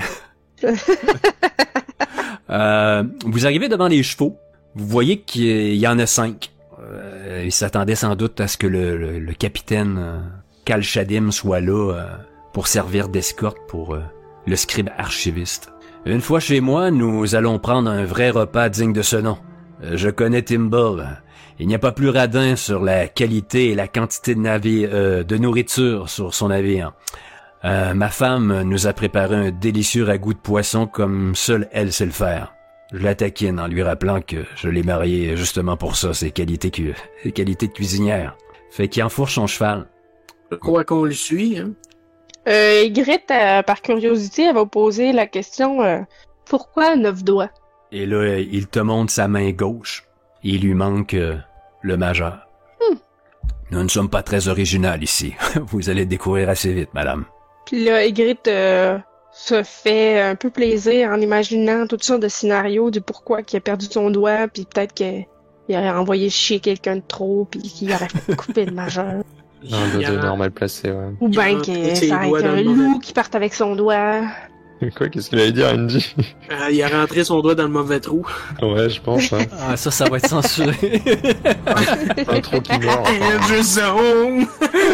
Euh, vous arrivez devant les chevaux. Vous voyez qu'il y en a cinq. Euh, ils s'attendaient sans doute à ce que le, le, le capitaine euh, Kal Shadim soit là euh, pour servir d'escorte pour euh, le scribe archiviste. Une fois chez moi, nous allons prendre un vrai repas digne de ce nom. Euh, je connais Timble. Il n'y a pas plus radin sur la qualité et la quantité de navire, euh, de nourriture sur son navire. Euh, ma femme nous a préparé un délicieux ragoût de poisson comme seule elle sait le faire. Je la taquine en lui rappelant que je l'ai mariée justement pour ça, ses qualités, cu- ses qualités de cuisinière. Fait qu'il enfourche son cheval. Je crois qu'on le suit, hein. Euh, Ygritte, euh, par curiosité, elle va poser la question euh, pourquoi neuf doigts? Et là, il te montre sa main gauche. Il lui manque euh, le majeur. Hmm. Nous ne sommes pas très original ici. Vous allez découvrir assez vite, madame. Puis là, Ygritte euh, se fait un peu plaisir en imaginant toutes sortes de scénarios du pourquoi qu'il a perdu son doigt, puis peut-être qu'il aurait envoyé chier quelqu'un de trop, puis qu'il aurait fait couper le majeur. Un doigt d'honneur mal placé, ouais. Ou bien Il a que pris ses ça aurait doigts été dans un le mauvais- loup qui parte avec son doigt. Quoi, qu'est-ce qu'il allait dire, Andy? Euh, il a rentré son doigt dans le mauvais trou. Ouais, je pense. Hein. Ah, ça, ça va être censuré. Un trou qui mord. Edge zone!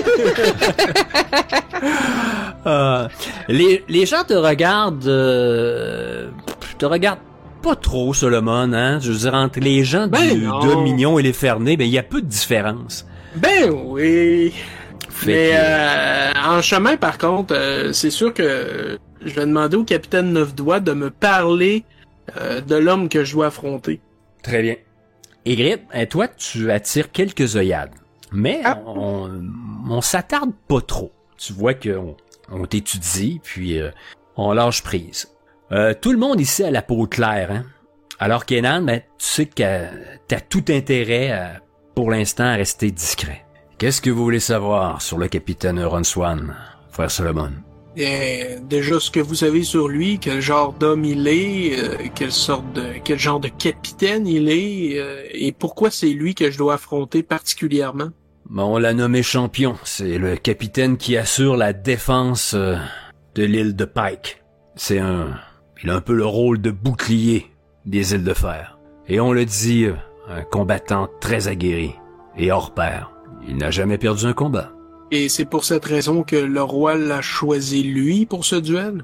euh, les, les gens te regardent... Euh, te regardent pas trop, Solomon, hein? Je veux dire, entre les gens Ben du non. Dominion et les Ferney, ben, il y a peu de différence. Ben oui! Fait Mais que- euh, en chemin, par contre, euh, c'est sûr que je vais demander au capitaine Neuf-Doigts de me parler euh, de l'homme que je dois affronter. Très bien. Ygritte, hein, toi, tu attires quelques œillades. Mais Ah. on, on s'attarde pas trop. Tu vois qu'on on t'étudie, puis euh, on lâche prise. Euh, tout le monde ici a la peau claire, hein? Alors Kenan, ben, tu sais que t'as tout intérêt, à, pour l'instant, à rester discret. Qu'est-ce que vous voulez savoir sur le capitaine Ronswan, frère Solomon? Et déjà ce que vous savez sur lui, quel genre d'homme il est, euh, quelle sorte de quel genre de capitaine il est, euh, et pourquoi c'est lui que je dois affronter particulièrement. Bon, on l'a nommé champion. C'est le capitaine qui assure la défense euh, de l'île de Pike. C'est un... Il a un peu le rôle de bouclier des îles de fer. Et on le dit, euh, un combattant très aguerri et hors pair. Il n'a jamais perdu un combat. Et c'est pour cette raison que le roi l'a choisi lui pour ce duel.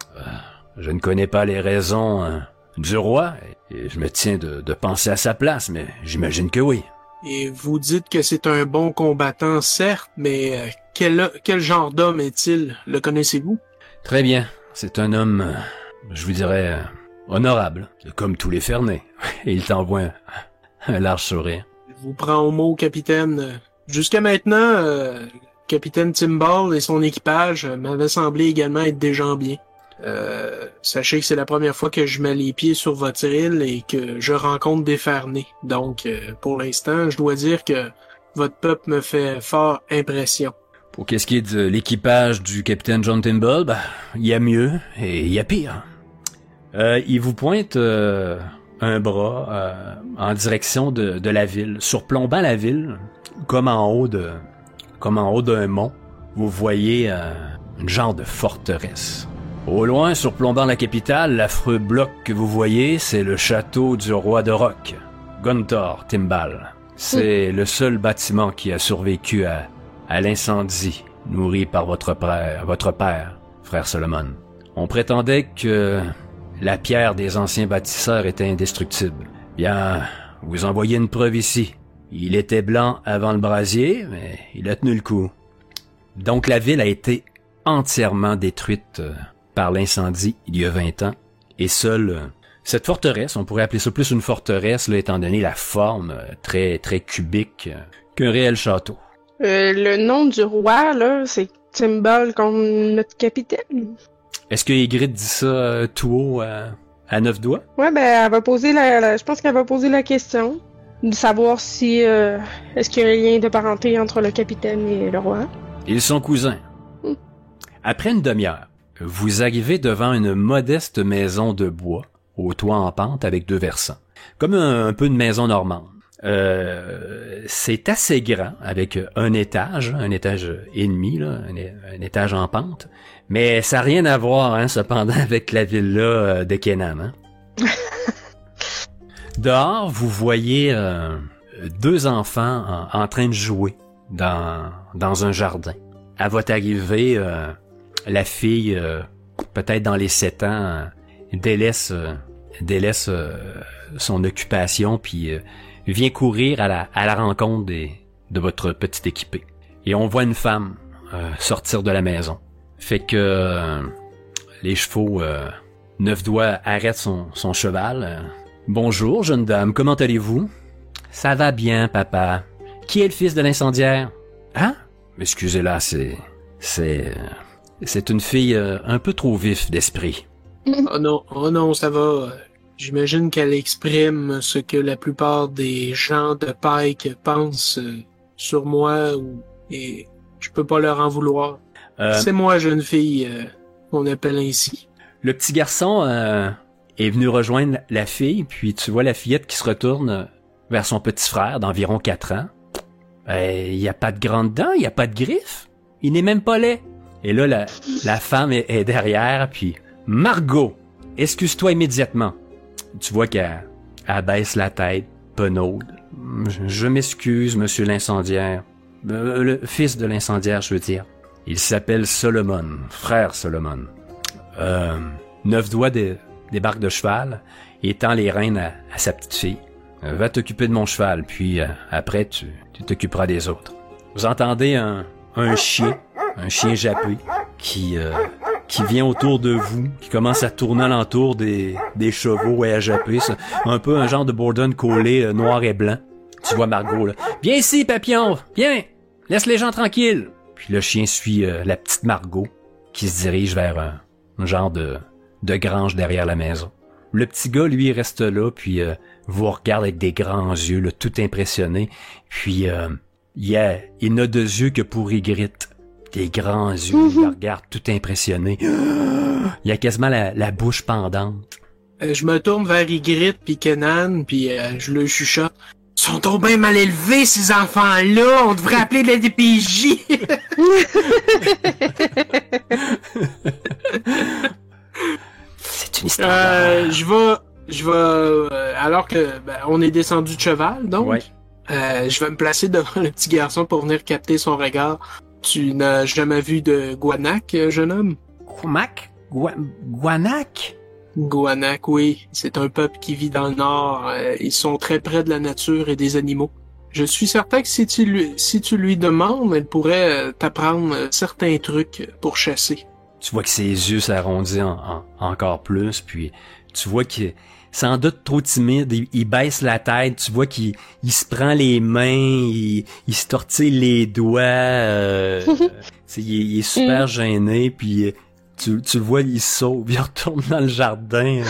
Je ne connais pas les raisons hein, du roi, et je me tiens de, de penser à sa place, mais j'imagine que oui. Et vous dites que c'est un bon combattant, certes, mais euh, quel, quel genre d'homme est-il? Le connaissez-vous? Très bien. C'est un homme, euh, je vous dirais, euh, honorable, comme tous les Ferney. Et il t'envoie un, un large sourire. Je vous prends au mot, capitaine. Jusqu'à maintenant, euh, capitaine Timball et son équipage euh, m'avaient semblé également être des gens bien. Euh, sachez que c'est la première fois que je mets les pieds sur votre île et que je rencontre des Ferney. Donc, euh, pour l'instant, je dois dire que votre peuple me fait fort impression. Pour qu'est-ce qui est de l'équipage du capitaine John Timball, bah, il y a mieux et il y a pire. Euh, il vous pointe euh, un bras euh, en direction de, de la ville, surplombant la ville, comme en haut de, comme en haut d'un mont. Vous voyez euh, une genre de forteresse. Au loin, surplombant la capitale, l'affreux bloc que vous voyez, c'est le château du roi de Roc, Gunthor Timball. C'est le seul bâtiment qui a survécu à, à l'incendie nourri par votre père, votre père, frère Solomon. On prétendait que la pierre des anciens bâtisseurs était indestructible. Bien, vous en voyez une preuve ici. Il était blanc avant le brasier, mais il a tenu le coup. Donc la ville a été entièrement détruite euh, par l'incendie il y a vingt ans, et seule euh, cette forteresse, on pourrait appeler ça plus une forteresse, là, étant donné la forme euh, très très cubique euh, qu'un réel château. Euh, le nom du roi, là, c'est Timball comme notre capitaine. Est-ce que Ygritte dit ça euh, tout haut à, à neuf doigts? Ouais, ben, elle va poser la, la- je pense qu'elle va poser la question de savoir si, euh, est-ce qu'il y a un lien de parenté entre le capitaine et le roi. Ils sont cousins. Mm. Après une demi-heure, vous arrivez devant une modeste maison de bois, au toit en pente avec deux versants. Comme un, un peu une maison normande. Euh, c'est assez grand, avec un étage, un étage et demi, là, un, é- un étage en pente. Mais ça n'a rien à voir, hein, cependant, avec la villa euh, de Kenan. Hein. Dehors, vous voyez euh, deux enfants en, en train de jouer dans, dans un jardin. À votre arrivée, euh, la fille, euh, peut-être dans les sept ans, euh, délaisse, euh, délaisse euh, son occupation puis euh, vient courir à la, à la rencontre des, de votre petit équipé. Et on voit une femme euh, sortir de la maison. Fait que euh, les chevaux, euh, neuf doigts arrêtent son, son cheval. Euh, Bonjour, jeune dame, comment allez-vous? Ça va bien, papa. Qui est le fils de l'incendiaire? Hein? Excusez-la, c'est... c'est... c'est une fille euh, un peu trop vif d'esprit. Oh non, oh non, ça va. J'imagine qu'elle exprime ce que la plupart des gens de Pike pensent euh, sur moi, ou et je peux pas leur en vouloir. Euh, C'est moi, jeune fille, euh, qu'on appelle ainsi. le petit garçon euh, est venu rejoindre la fille, puis tu vois la fillette qui se retourne vers son petit frère d'environ quatre ans. Il y a pas de grandes dents, il y a pas de griffes. Il n'est même pas laid. Et là, la, la femme est, est derrière, puis Margot, excuse-toi immédiatement. Tu vois qu'elle elle baisse la tête, penaude. Je, je m'excuse, monsieur l'incendiaire. Euh, le fils de l'incendiaire, je veux dire. Il s'appelle Solomon, frère Solomon. Euh, neuf doigts de, débarque de cheval et tend les rênes à, à sa petite fille. Euh, va t'occuper de mon cheval, puis euh, après, tu, tu t'occuperas des autres. Vous entendez un, un chien, un chien jappé, qui, euh, qui vient autour de vous, qui commence à tourner alentour des, des chevaux et à japper. C'est un peu un genre de Borden collé euh, noir et blanc. Tu vois Margot, là. « Viens ici, papillon! Viens! Laisse les gens tranquilles! » Puis le chien suit euh, la petite Margot, qui se dirige vers un, un genre de, de grange derrière la maison. Le petit gars, lui, reste là, puis euh, vous regarde avec des grands yeux, là, tout impressionné. Puis, euh, il, a, il n'a de yeux que pour Ygritte. Des grands yeux, mm-hmm. Il regarde tout impressionné. Il a quasiment la, la bouche pendante. Euh, je me tourne vers Ygritte puis Kenan, puis euh, je le chuchote. Ils sont trop bien mal élevés, ces enfants-là. On devrait appeler de la D P J. C'est une histoire. Euh, je vais, je vais, euh, alors que ben, on est descendu de cheval, donc, ouais. euh, je vais me placer devant le petit garçon pour venir capter son regard. Tu n'as jamais vu de Guanac, jeune homme? Guanac? Gua- Guanac? Guanac, oui. C'est un peuple qui vit dans le nord. Euh, ils sont très près de la nature et des animaux. Je suis certain que si tu lui, si tu lui demandes, elle pourrait euh, t'apprendre euh, certains trucs pour chasser. Tu vois que ses yeux s'arrondissent en, en, encore plus, puis tu vois qu'il sans doute trop timide, il, il baisse la tête, tu vois qu'il il se prend les mains, il, il se tortille les doigts, euh, il, il est super gêné, puis tu, tu le vois, il sauve, il retourne dans le jardin.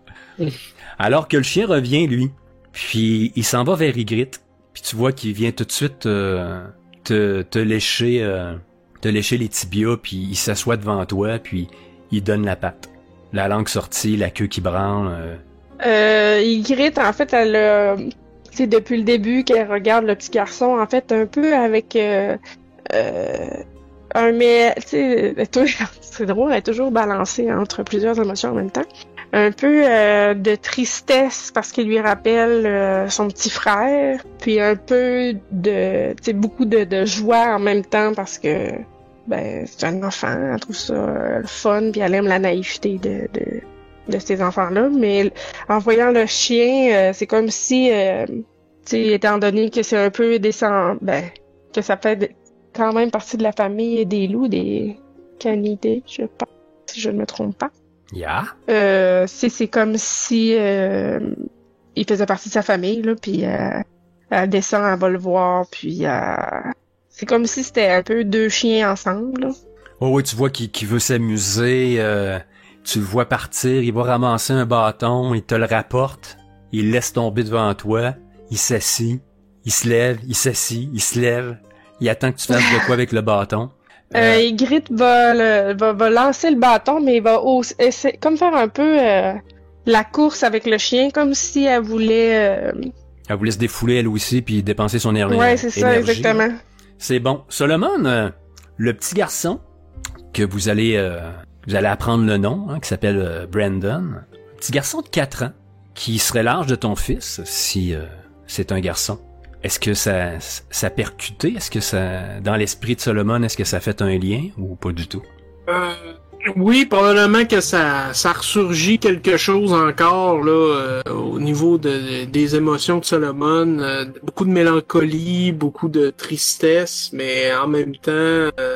Alors que le chien revient, lui, puis il s'en va vers Ygritte, puis tu vois qu'il vient tout de suite euh, te, te lécher... Euh, te lécher les tibias, puis il s'assoit devant toi, puis il donne la patte. La langue sortie, la queue qui branle. Euh... Euh, Ygritte, en fait, elle a... C'est depuis le début qu'elle regarde le petit garçon, en fait, un peu avec... Euh, euh, un mais... Tu sais, c'est drôle, elle est toujours balancée entre plusieurs émotions en même temps. Un peu euh, de tristesse parce qu'il lui rappelle euh, son petit frère, puis un peu de, tu sais, beaucoup de, de joie en même temps parce que ben c'est un enfant, elle trouve ça euh, fun, puis elle aime la naïveté de de, de ces enfants-là. Mais en voyant le chien, euh, c'est comme si, euh, tu sais, étant donné que c'est un peu descend, ben que ça fait quand même partie de la famille des loups, des canidés, je pense, si je ne me trompe pas. Yeah. Euh, c'est, c'est comme si euh, il faisait partie de sa famille, là, puis euh, elle descend, elle va le voir, puis euh, c'est comme si c'était un peu deux chiens ensemble. Là. Oh oui, tu vois qu'il, qu'il veut s'amuser, euh, tu le vois partir, il va ramasser un bâton, il te le rapporte, il laisse tomber devant toi, il s'assit, il se lève, il s'assit, il se lève, il attend que tu fasses de quoi avec le bâton. Euh, Ygritte va, le, va, va lancer le bâton, mais il va aussi, essayer, comme faire un peu euh, la course avec le chien, comme si elle voulait... Euh... Elle voulait se défouler elle aussi, puis dépenser son énergie. Ouais, c'est ça, exactement. C'est bon. Solomon, euh, le petit garçon, que vous allez euh, vous allez apprendre le nom, hein, qui s'appelle euh, Brandon, petit garçon de quatre ans, qui serait l'âge de ton fils, si euh, c'est un garçon. Est-ce que ça, ça a percuté? Est-ce que ça, dans l'esprit de Solomon, est-ce que ça fait un lien ou pas du tout? Euh, oui, probablement que ça, ça ressurgit quelque chose encore là euh, au niveau de, des émotions de Solomon. Euh, beaucoup de mélancolie, beaucoup de tristesse, mais en même temps, euh,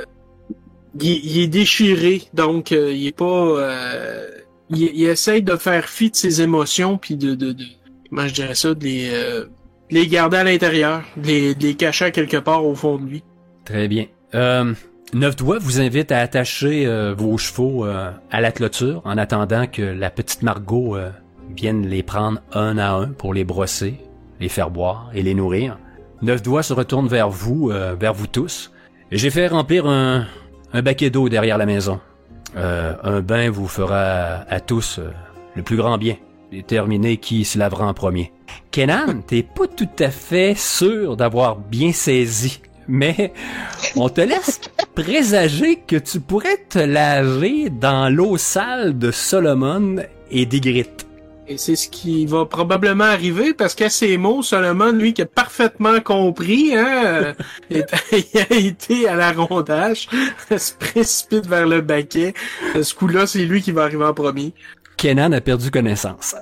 il, il est déchiré, donc euh, il est pas. Euh, il, il essaye de faire fi de ses émotions, puis de, de, de, comment je dirais ça, de les euh, les garder à l'intérieur, de les, de les cacher à quelque part au fond de lui. Très bien. Euh, Neuf Doigts vous invite à attacher euh, vos chevaux euh, à la clôture en attendant que la petite Margot euh, vienne les prendre un à un pour les brosser, les faire boire et les nourrir. Neuf Doigts se retourne vers vous, euh, vers vous tous. Et j'ai fait remplir un, un baquet d'eau derrière la maison. Euh, un bain vous fera à, à tous euh, le plus grand bien. Déterminer qui se lavera en premier. Kenan, t'es pas tout à fait sûr d'avoir bien saisi, mais on te laisse, présager que tu pourrais te laver dans l'eau sale de Solomon et d'Ygritte. Et c'est ce qui va probablement arriver parce qu'à ces mots, Solomon, lui, qui a parfaitement compris, hein, il a été à la rondage, se précipite vers le baquet. Ce coup-là, c'est lui qui va arriver en premier. Kenan a perdu connaissance.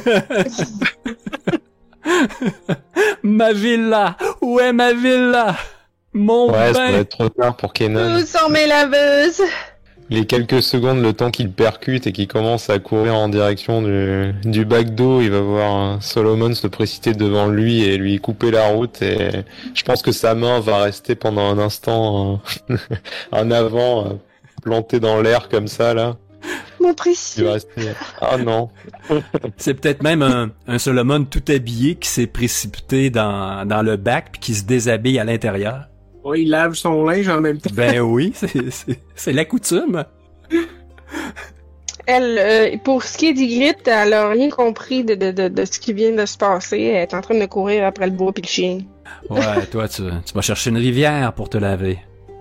Ma villa! Où est ma villa? Mon Ouais, ça bain! va être trop tard pour Kenan. Où sont mes laveuses? Les quelques secondes, le temps qu'il percute et qu'il commence à courir en direction du, du bac d'eau, il va voir Solomon se précipiter devant lui et lui couper la route. Et je pense que sa main va rester pendant un instant euh, en avant, euh, plantée dans l'air comme ça, là. Mon Il précieux. va rester... Ah non. C'est peut-être même un, un Solomon tout habillé qui s'est précipité dans, dans le bac puis qui se déshabille à l'intérieur. Ouais, il lave son linge en même temps. Ben oui, c'est, c'est, c'est la coutume. Elle, euh, pour ce qui est d'Ygritte, elle a rien compris de, de, de, de ce qui vient de se passer. Elle est en train de courir après le bois pis le chien. Ouais, toi, tu, tu vas chercher une rivière pour te laver.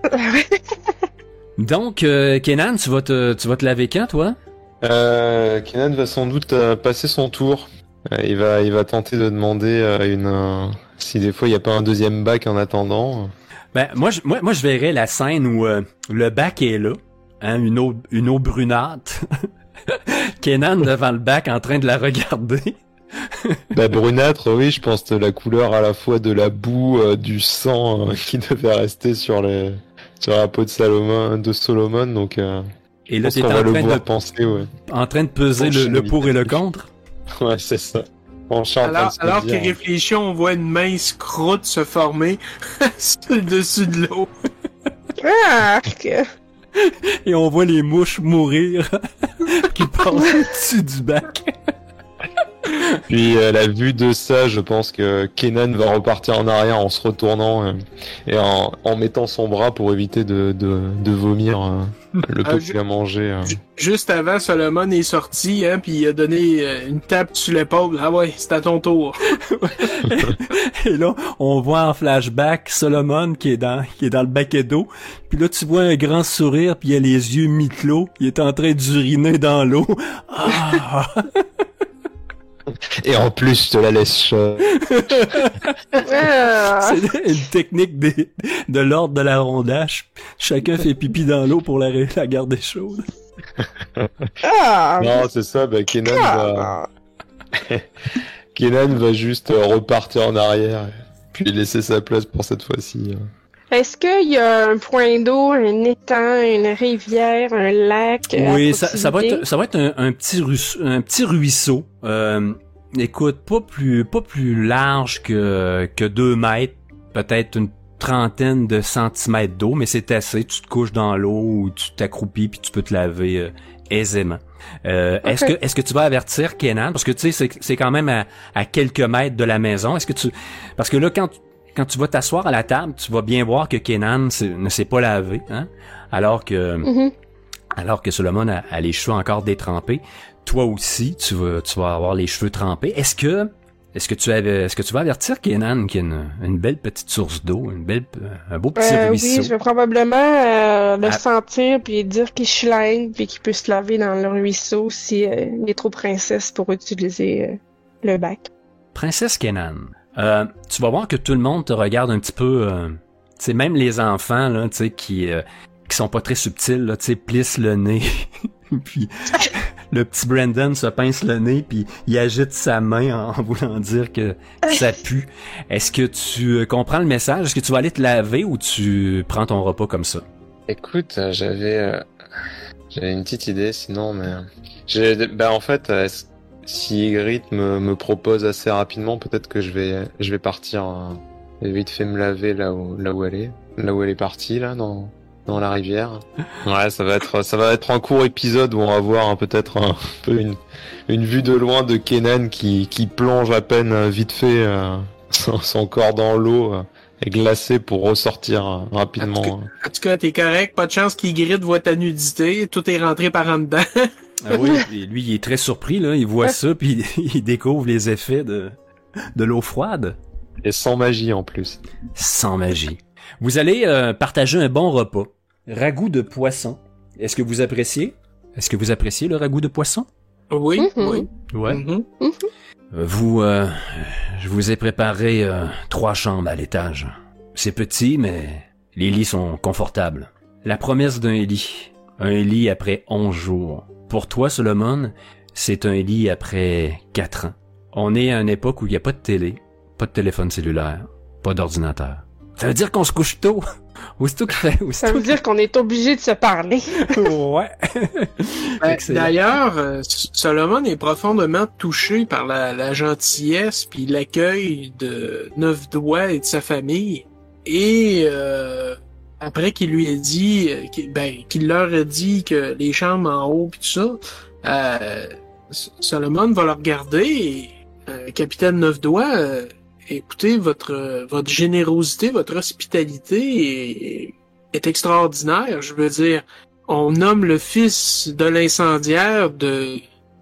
Donc, euh, Kenan, tu vas te, tu vas te laver quand, toi? Euh, Kenan va sans doute euh, passer son tour. Euh, il va, il va tenter de demander euh, une, euh, si des fois il n'y a pas un deuxième bac en attendant. Ben, moi, je, moi, moi, je verrais la scène où euh, le bac est là, hein, une eau, une eau brunâtre. Kenan devant le bac en train de la regarder. Bah, brunâtre, oui, je pense de la couleur à la fois de la boue, euh, du sang euh, qui devait rester sur les, sur la peau de Salomon, de Solomon, donc. Euh, Et là, je t'es pense en qu'on va train le voir de, penser, ouais. en train de peser le, le pour et le contre. Ouais, c'est ça. On chante Alors, alors qu'il réfléchit, on voit une mince croûte se former sur le dessus de l'eau. Ah! Et on voit les mouches mourir qui passent au-dessus du bac. Puis à la vue de ça, je pense que Kenan va repartir en arrière en se retournant euh, et en, en mettant son bras pour éviter de, de, de vomir euh, le peu Ah, qu'il a mangé. Euh. Juste avant, Solomon est sorti, hein, puis il a donné euh, une tape sur l'épaule. Ah ouais, c'est à ton tour. Et là, on voit en flashback Solomon qui est dans, qui est dans le baquet d'eau. Puis là, tu vois un grand sourire, puis il a les yeux mi-clos. Il est en train d'uriner dans l'eau. Ah! Et en plus, je te la laisse chaude. Ah! C'est une technique des, de l'ordre de la rondage. Chacun fait pipi dans l'eau pour la, la garder chaude. Ah! Non, c'est ça, bah, Kenan va... Ah! Kenan va juste euh, repartir en arrière, puis laisser sa place pour cette fois-ci. euh. Est-ce qu'il y a un point d'eau, un étang, une rivière, un lac? à Oui, ça, ça va proximité? être, ça va être un, un petit ruisseau, un petit ruisseau. Euh, écoute, pas plus, pas plus large que, que deux mètres, peut-être une trentaine de centimètres d'eau, mais c'est assez. Tu te couches dans l'eau ou tu t'accroupis puis tu peux te laver euh, aisément. Euh, Okay. Est-ce que, est-ce que tu vas avertir Kenan? Parce que tu sais, c'est, c'est quand même à, à quelques mètres de la maison. Est-ce que tu, parce que là, quand Quand tu vas t'asseoir à la table, tu vas bien voir que Kenan c'est, ne s'est pas lavé, hein? Alors que, Mhm. alors que Solomon a, a les cheveux encore détrempés. Toi aussi, tu vas, tu vas avoir les cheveux trempés. Est-ce que, est-ce que tu avais, est-ce que tu vas avertir Kenan qu'il y a une, une belle petite source d'eau, une belle, un beau petit Euh, ruisseau? oui, je vais probablement euh, le Ah. sentir puis dire qu'il chlègue puis qu'il peut se laver dans le ruisseau si euh, il est trop princesse pour utiliser euh, le bac. Princesse Kenan, euh, tu vas voir que tout le monde te regarde un petit peu, euh, tu sais, même les enfants, là, tu sais, qui, euh, qui sont pas très subtils, là, tu sais, plissent le nez. Puis le petit Brandon se pince le nez puis il agite sa main en, en voulant dire que ça pue. Est-ce que tu euh, comprends le message? Est-ce que tu vas aller te laver ou tu prends ton repas comme ça? Écoute, euh, j'avais, euh, j'avais une petite idée, sinon, mais euh, j'ai, bah en fait, euh, si Ygritte me, me propose assez rapidement, peut-être que je vais, je vais partir euh, et vite fait me laver là où, là où elle est, là où elle est partie, là, dans, dans la rivière. Ouais, ça va être, ça va être un court épisode où on va voir hein, peut-être un peu une, une vue de loin de Kenan qui, qui plonge à peine euh, vite fait euh, son, son corps dans l'eau euh, et glacé pour ressortir euh, rapidement. En tout cas, t'es correct. Pas de chance qu'Ygritte voit ta nudité. Tout est rentré par en dedans. Ah oui, et lui, il est très surpris, là. Il voit ça, puis il découvre les effets de, de l'eau froide. Et sans magie en plus. Sans magie. Vous allez euh, partager un bon repas. ragoût de poisson. Est-ce que vous appréciez? Est-ce que vous appréciez le ragoût de poisson? Oui, Mhm. oui. Ouais. Mhm. Mhm. Euh, Vous, euh, je vous ai préparé euh, trois chambres à l'étage. C'est petit, mais les lits sont confortables. La promesse d'un lit. Un lit après onze jours. Pour toi, Solomon, c'est un lit après quatre ans. On est à une époque où il n'y a pas de télé, pas de téléphone cellulaire, pas d'ordinateur. Ça veut dire qu'on se couche tôt. Aussitôt qu'il fait... Ça veut dire qu'on est obligé de se parler. Ouais. Ben, Excellent. D'ailleurs, euh, Solomon est profondément touché par la, la gentillesse puis l'accueil de Neuf Doigts et de sa famille. Et euh, après qu'il lui ait dit, euh, qu'il, ben, qu'il leur a dit que les chambres en haut puis tout ça, euh, Solomon va le regarder et euh, Capitaine Neuf Doigts, euh, écoutez, votre euh, votre générosité, votre hospitalité est, est extraordinaire. Je veux dire, on nomme le fils de l'incendiaire de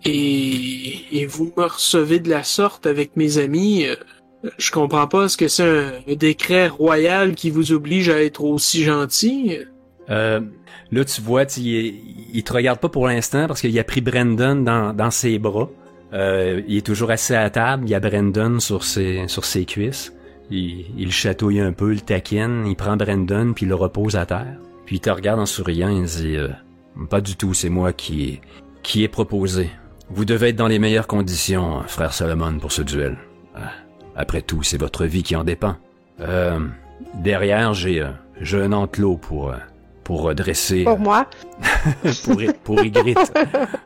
et, et vous me recevez de la sorte avec mes amis. Euh, Je comprends pas, est-ce que c'est un, un décret royal qui vous oblige à être aussi gentil? Euh, là, tu vois, tu, il, il te regarde pas pour l'instant parce qu'il a pris Brandon dans, dans ses bras. Euh, il est toujours assis à la table, il y a Brandon sur ses, sur ses cuisses. Il, il le chatouille un peu, il le taquine, il prend Brandon puis il le repose à terre. Puis il te regarde en souriant, il dit euh, « Pas du tout, c'est moi qui, qui ai proposé. Vous devez être dans les meilleures conditions, frère Solomon, pour ce duel. Ah. Après tout, c'est votre vie qui en dépend. Euh, derrière, j'ai, euh, j'ai un enclos pour, euh, pour euh, dresser... Pour moi. pour, pour Ygritte.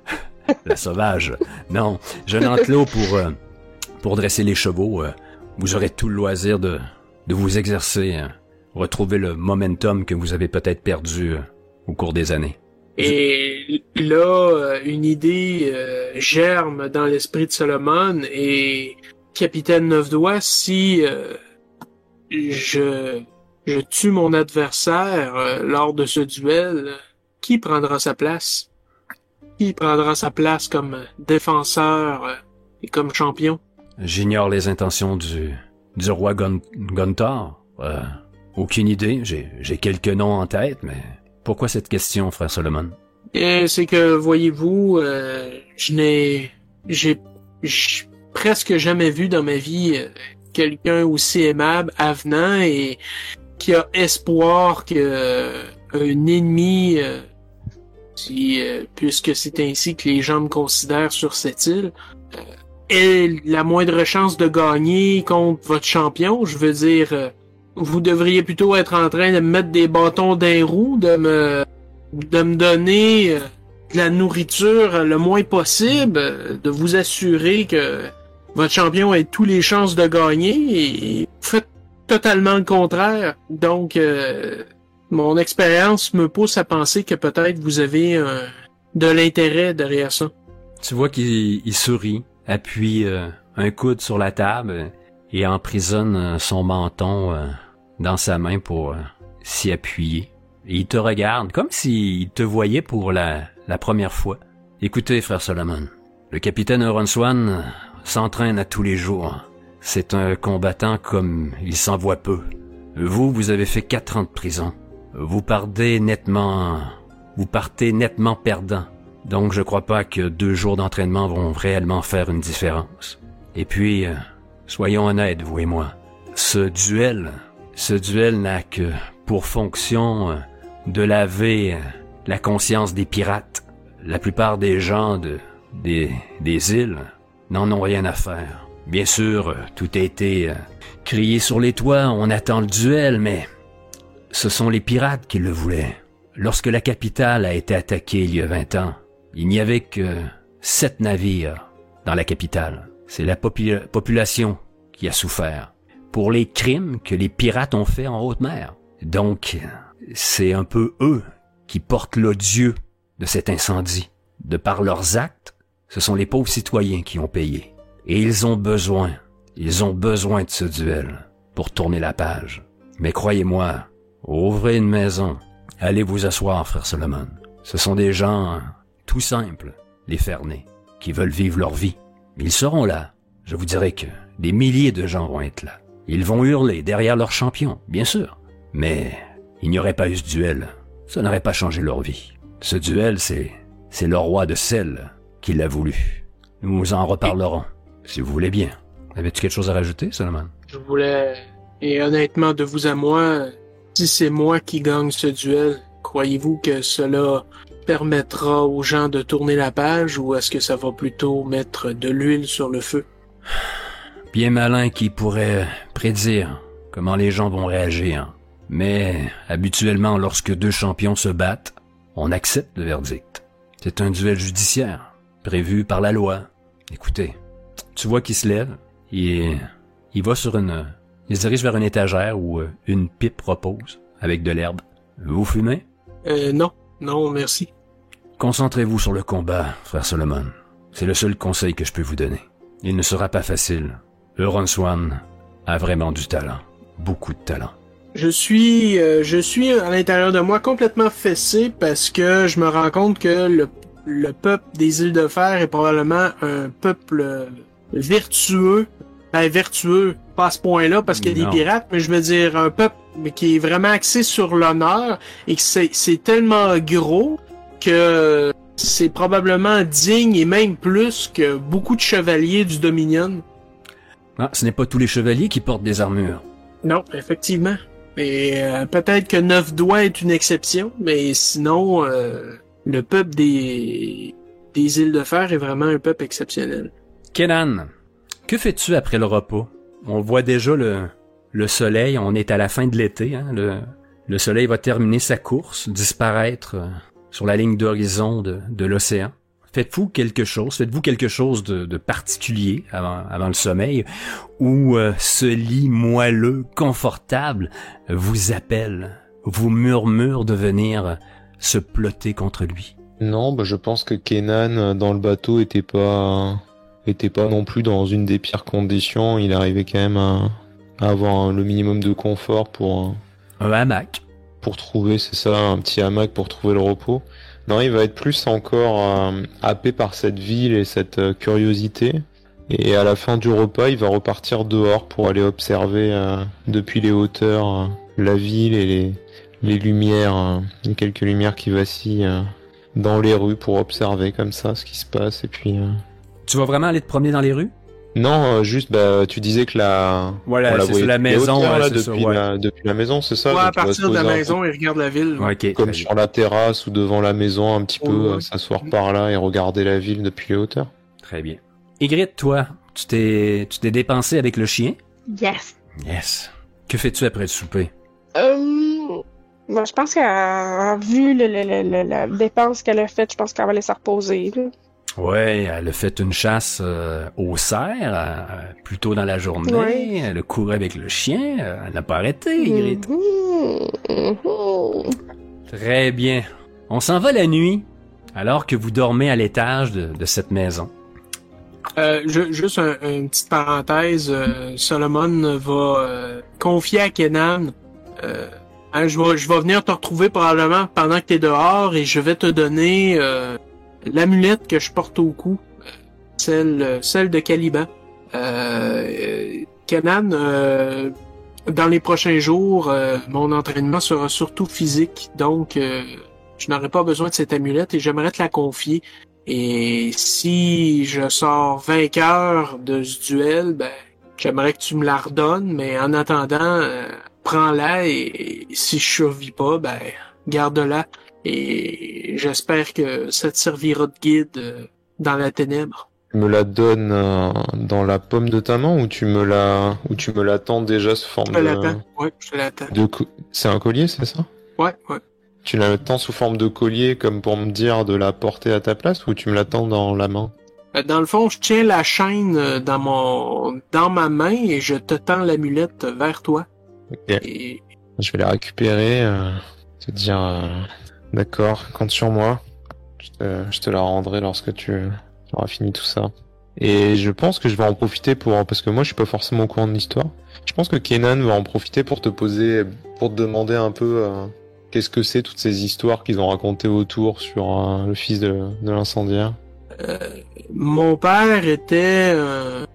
La sauvage. Non, j'ai un enclos pour, euh, pour dresser les chevaux. Euh, vous aurez tout le loisir de, de vous exercer, euh, retrouver le momentum que vous avez peut-être perdu euh, au cours des années. Et là, euh, une idée euh, germe dans l'esprit de Solomon et... Capitaine Neuf Doigts, si euh, je, je tue mon adversaire euh, lors de ce duel, qui prendra sa place? Qui prendra sa place comme défenseur euh, et comme champion? J'ignore les intentions du, du roi Gun- Gunthar. Euh, aucune idée, j'ai, j'ai quelques noms en tête, mais pourquoi cette question, frère Solomon? Et c'est que, voyez-vous, euh, je n'ai... j'ai... j'ai presque jamais vu dans ma vie euh, quelqu'un aussi aimable, avenant et qui a espoir que euh, un ennemi, euh, si, euh, puisque c'est ainsi que les gens me considèrent sur cette île, euh, ait la moindre chance de gagner contre votre champion. Je veux dire, euh, vous devriez plutôt être en train de me mettre des bâtons dans les roues, de me, de me donner euh, de la nourriture le moins possible, euh, de vous assurer que votre champion a tous les chances de gagner et vous faites totalement le contraire. Donc, euh, mon expérience me pousse à penser que peut-être vous avez euh, de l'intérêt derrière ça. Tu vois qu'il il sourit, appuie euh, un coude sur la table et emprisonne euh, son menton euh, dans sa main pour euh, s'y appuyer. Et il te regarde comme s'il te voyait pour la, la première fois. Écoutez, frère Solomon, le capitaine Euronswan s'entraîne à tous les jours. C'est un combattant comme il s'en voit peu. Vous, vous avez fait quatre ans de prison. Vous partez nettement, vous partez nettement perdant. Donc je crois pas que deux jours d'entraînement vont réellement faire une différence. Et puis, euh, soyons honnêtes, vous et moi. Ce duel, ce duel n'a que pour fonction euh, de laver euh, la conscience des pirates. La plupart des gens de, des, des îles n'en ont rien à faire. Bien sûr, tout a été euh, crié sur les toits, on attend le duel, mais ce sont les pirates qui le voulaient. Lorsque la capitale a été attaquée il y a vingt ans, il n'y avait que sept navires dans la capitale. C'est la popula- population qui a souffert pour les crimes que les pirates ont faits en haute mer. Donc, c'est un peu eux qui portent l'odieux de cet incendie. De par leurs actes, ce sont les pauvres citoyens qui ont payé. Et ils ont besoin, ils ont besoin de ce duel pour tourner la page. Mais croyez-moi, ouvrez une maison, allez vous asseoir, frère Solomon. Ce sont des gens tout simples, les Fernés, qui veulent vivre leur vie. Ils seront là. Je vous dirai que des milliers de gens vont être là. Ils vont hurler derrière leur champion, bien sûr. Mais il n'y aurait pas eu ce duel ça n'aurait pas changé leur vie. Ce duel, c'est, c'est le roi de Sel qui l'a voulu. Nous en reparlerons, si vous voulez bien. Avais-tu quelque chose à rajouter, Solomon? Je voulais, et honnêtement, de vous à moi, si c'est moi qui gagne ce duel, croyez-vous que cela permettra aux gens de tourner la page ou est-ce que ça va plutôt mettre de l'huile sur le feu? Bien malin qui pourrait prédire comment les gens vont réagir. Mais habituellement, lorsque deux champions se battent, on accepte le verdict. C'est un duel judiciaire, prévu par la loi. Écoutez, tu vois qu'il se lève, il, il va sur une... Il se dirige vers une étagère où une pipe repose, avec de l'herbe. Vous fumez? Euh, non. Non, merci. Concentrez-vous sur le combat, frère Solomon. C'est le seul conseil que je peux vous donner. Il ne sera pas facile. Euron Swan a vraiment du talent. Beaucoup de talent. Je suis, euh, je suis à l'intérieur de moi complètement fessé parce que je me rends compte que le, le peuple des Îles de Fer est probablement un peuple vertueux. Ben, vertueux, pas à ce point-là parce qu'il y a des pirates, mais je veux dire un peuple qui est vraiment axé sur l'honneur et que c'est, c'est tellement gros que c'est probablement digne et même plus que beaucoup de chevaliers du Dominion. Ah, ce n'est pas tous les chevaliers qui portent des armures. Non, effectivement. Mais euh, peut-être que Neuf Doigts est une exception, mais sinon, euh, le peuple des, des Îles de Fer est vraiment un peuple exceptionnel. Kenan, que fais-tu après le repos? On voit déjà le, le soleil, on est à la fin de l'été, hein, le, le soleil va terminer sa course, disparaître euh, sur la ligne d'horizon de, de l'océan. Faites-vous quelque chose, faites-vous quelque chose de, de particulier avant, avant le sommeil, où euh, ce lit moelleux, confortable, vous appelle, vous murmure de venir se plotter contre lui? Non, bah je pense que Kenan dans le bateau était pas était pas non plus dans une des pires conditions. Il arrivait quand même à, à avoir le minimum de confort pour un hamac. Pour trouver, c'est ça, un petit hamac pour trouver le repos. Non, il va être plus encore euh, happé par cette ville et cette euh, curiosité. Et à la fin du repas, il va repartir dehors pour aller observer euh, depuis les hauteurs euh, la ville et les, les lumières, euh, les quelques lumières qui vacillent euh, dans les rues pour observer comme ça ce qui se passe. Et puis. Euh... Tu vas vraiment aller te promener dans les rues? Non, euh, juste, bah, tu disais que la. Voilà, on la c'est sur la maison, hauteurs, ouais, là, c'est depuis, ça, ouais. la, depuis la maison, c'est ça? Ouais, à donc partir de la maison, il regarde la ville. Ouais, okay, comme sur la terrasse ou devant la maison, un petit peu, ouais. euh, s'asseoir par là et regarder la ville depuis les hauteurs. Très bien. Ygritte, toi, tu t'es, tu t'es dépensé avec le chien? Yes. Yes. Que fais-tu après le souper? Euh, bon, je pense qu'elle a vu le, le, le, le, la dépense qu'elle a faite, je pense qu'elle va aller se reposer, là. Ouais, elle a fait une chasse euh, au cerf euh, plus tôt dans la journée. Ouais. Elle a couru avec le chien. Euh, elle n'a pas arrêté, Ygritte. Mm-hmm. Mm-hmm. Très bien. On s'en va la nuit, alors que vous dormez à l'étage de, de cette maison. Euh, je, juste un, une petite parenthèse. Euh, Solomon va euh, confier à Kenan. Euh, hein, je vais, je vais venir te retrouver probablement pendant que t'es dehors et je vais te donner euh, l'amulette que je porte au cou, celle, celle de Caliban. Euh, Kenan, euh, dans les prochains jours, euh, mon entraînement sera surtout physique, donc euh, je n'aurai pas besoin de cette amulette et j'aimerais te la confier. Et si je sors vainqueur de ce duel, ben j'aimerais que tu me la redonnes, mais en attendant, euh, prends-la et, et si je survis pas, ben garde-la. Et j'espère que ça te servira de guide euh, dans la ténèbre. Tu me la donnes euh, dans la paume de ta main ou tu me la ou tu me l'attends déjà sous forme Je te de l'attends. Ouais, je te l'attends. de co... C'est un collier, c'est ça? Ouais, ouais. Tu l'attends sous forme de collier comme pour me dire de la porter à ta place ou tu me l'attends dans la main? Euh, Dans le fond, je tiens la chaîne euh, dans mon dans ma main et je te tends l'amulette vers toi. Ok. Et Je vais la récupérer, euh, te dire euh, d'accord, compte sur moi. Je te, je te la rendrai lorsque tu auras fini tout ça. Et je pense que je vais en profiter pour parce que moi je suis pas forcément au courant de l'histoire. Je pense que Kenan va en profiter pour te poser, pour te demander un peu euh, qu'est-ce que c'est toutes ces histoires qu'ils ont racontées autour sur euh, le fils de, de l'incendiaire. euh, mon père était euh,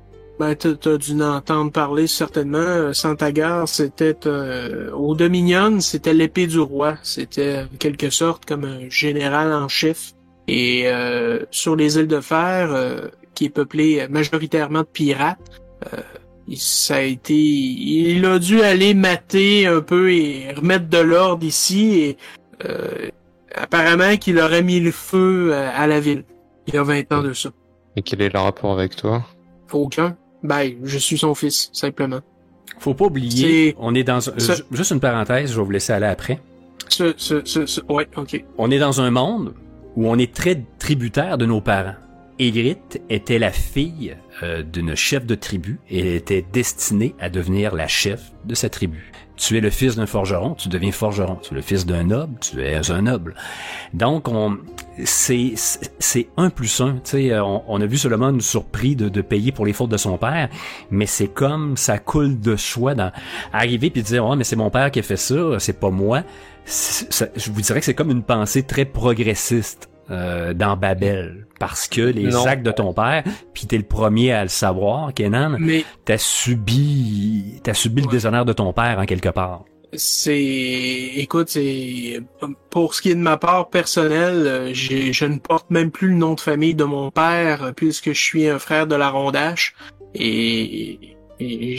Ben, t'as, t'as dû en entendre parler certainement. Santagar, c'était euh, au Dominion, c'était l'épée du roi. C'était en quelque sorte comme un général en chef. Et euh, sur les îles de fer, euh, qui est peuplée majoritairement de pirates, euh, ça a été, il a dû aller mater un peu et remettre de l'ordre ici. Et euh, apparemment qu'il aurait mis le feu à, à la ville. Il y a vingt ans de ça. Et quel est le rapport avec toi? Aucun. Ben, je suis son fils, simplement. Faut pas oublier, c'est... on est dans... Un... Ce... Juste une parenthèse, je vais vous laisser aller après. Ce, ce, ce, ce... Ouais, ok. On est dans un monde où on est très tributaire de nos parents. Ygritte était la fille euh, d'une chef de tribu et elle était destinée à devenir la chef de sa tribu. Tu es le fils d'un forgeron, tu deviens forgeron. Tu es le fils d'un noble, tu es un noble. Donc, on, c'est, c'est un plus un. Tu sais, on, on a vu Solomon surpris de, de payer pour les fautes de son père, mais c'est comme ça coule de soi dans arriver puis dire, oh, mais c'est mon père qui a fait ça, c'est pas moi. C'est, ça, je vous dirais que c'est comme une pensée très progressiste. Euh, dans Babel, parce que les non. actes de ton père, puis t'es le premier à le savoir, Kenan, mais t'as subi, t'as subi ouais. le déshonneur de ton père en quelque part. C'est, écoute, c'est pour ce qui est de ma part personnelle, j'ai, je ne porte même plus le nom de famille de mon père puisque je suis un frère de la Rondache et, et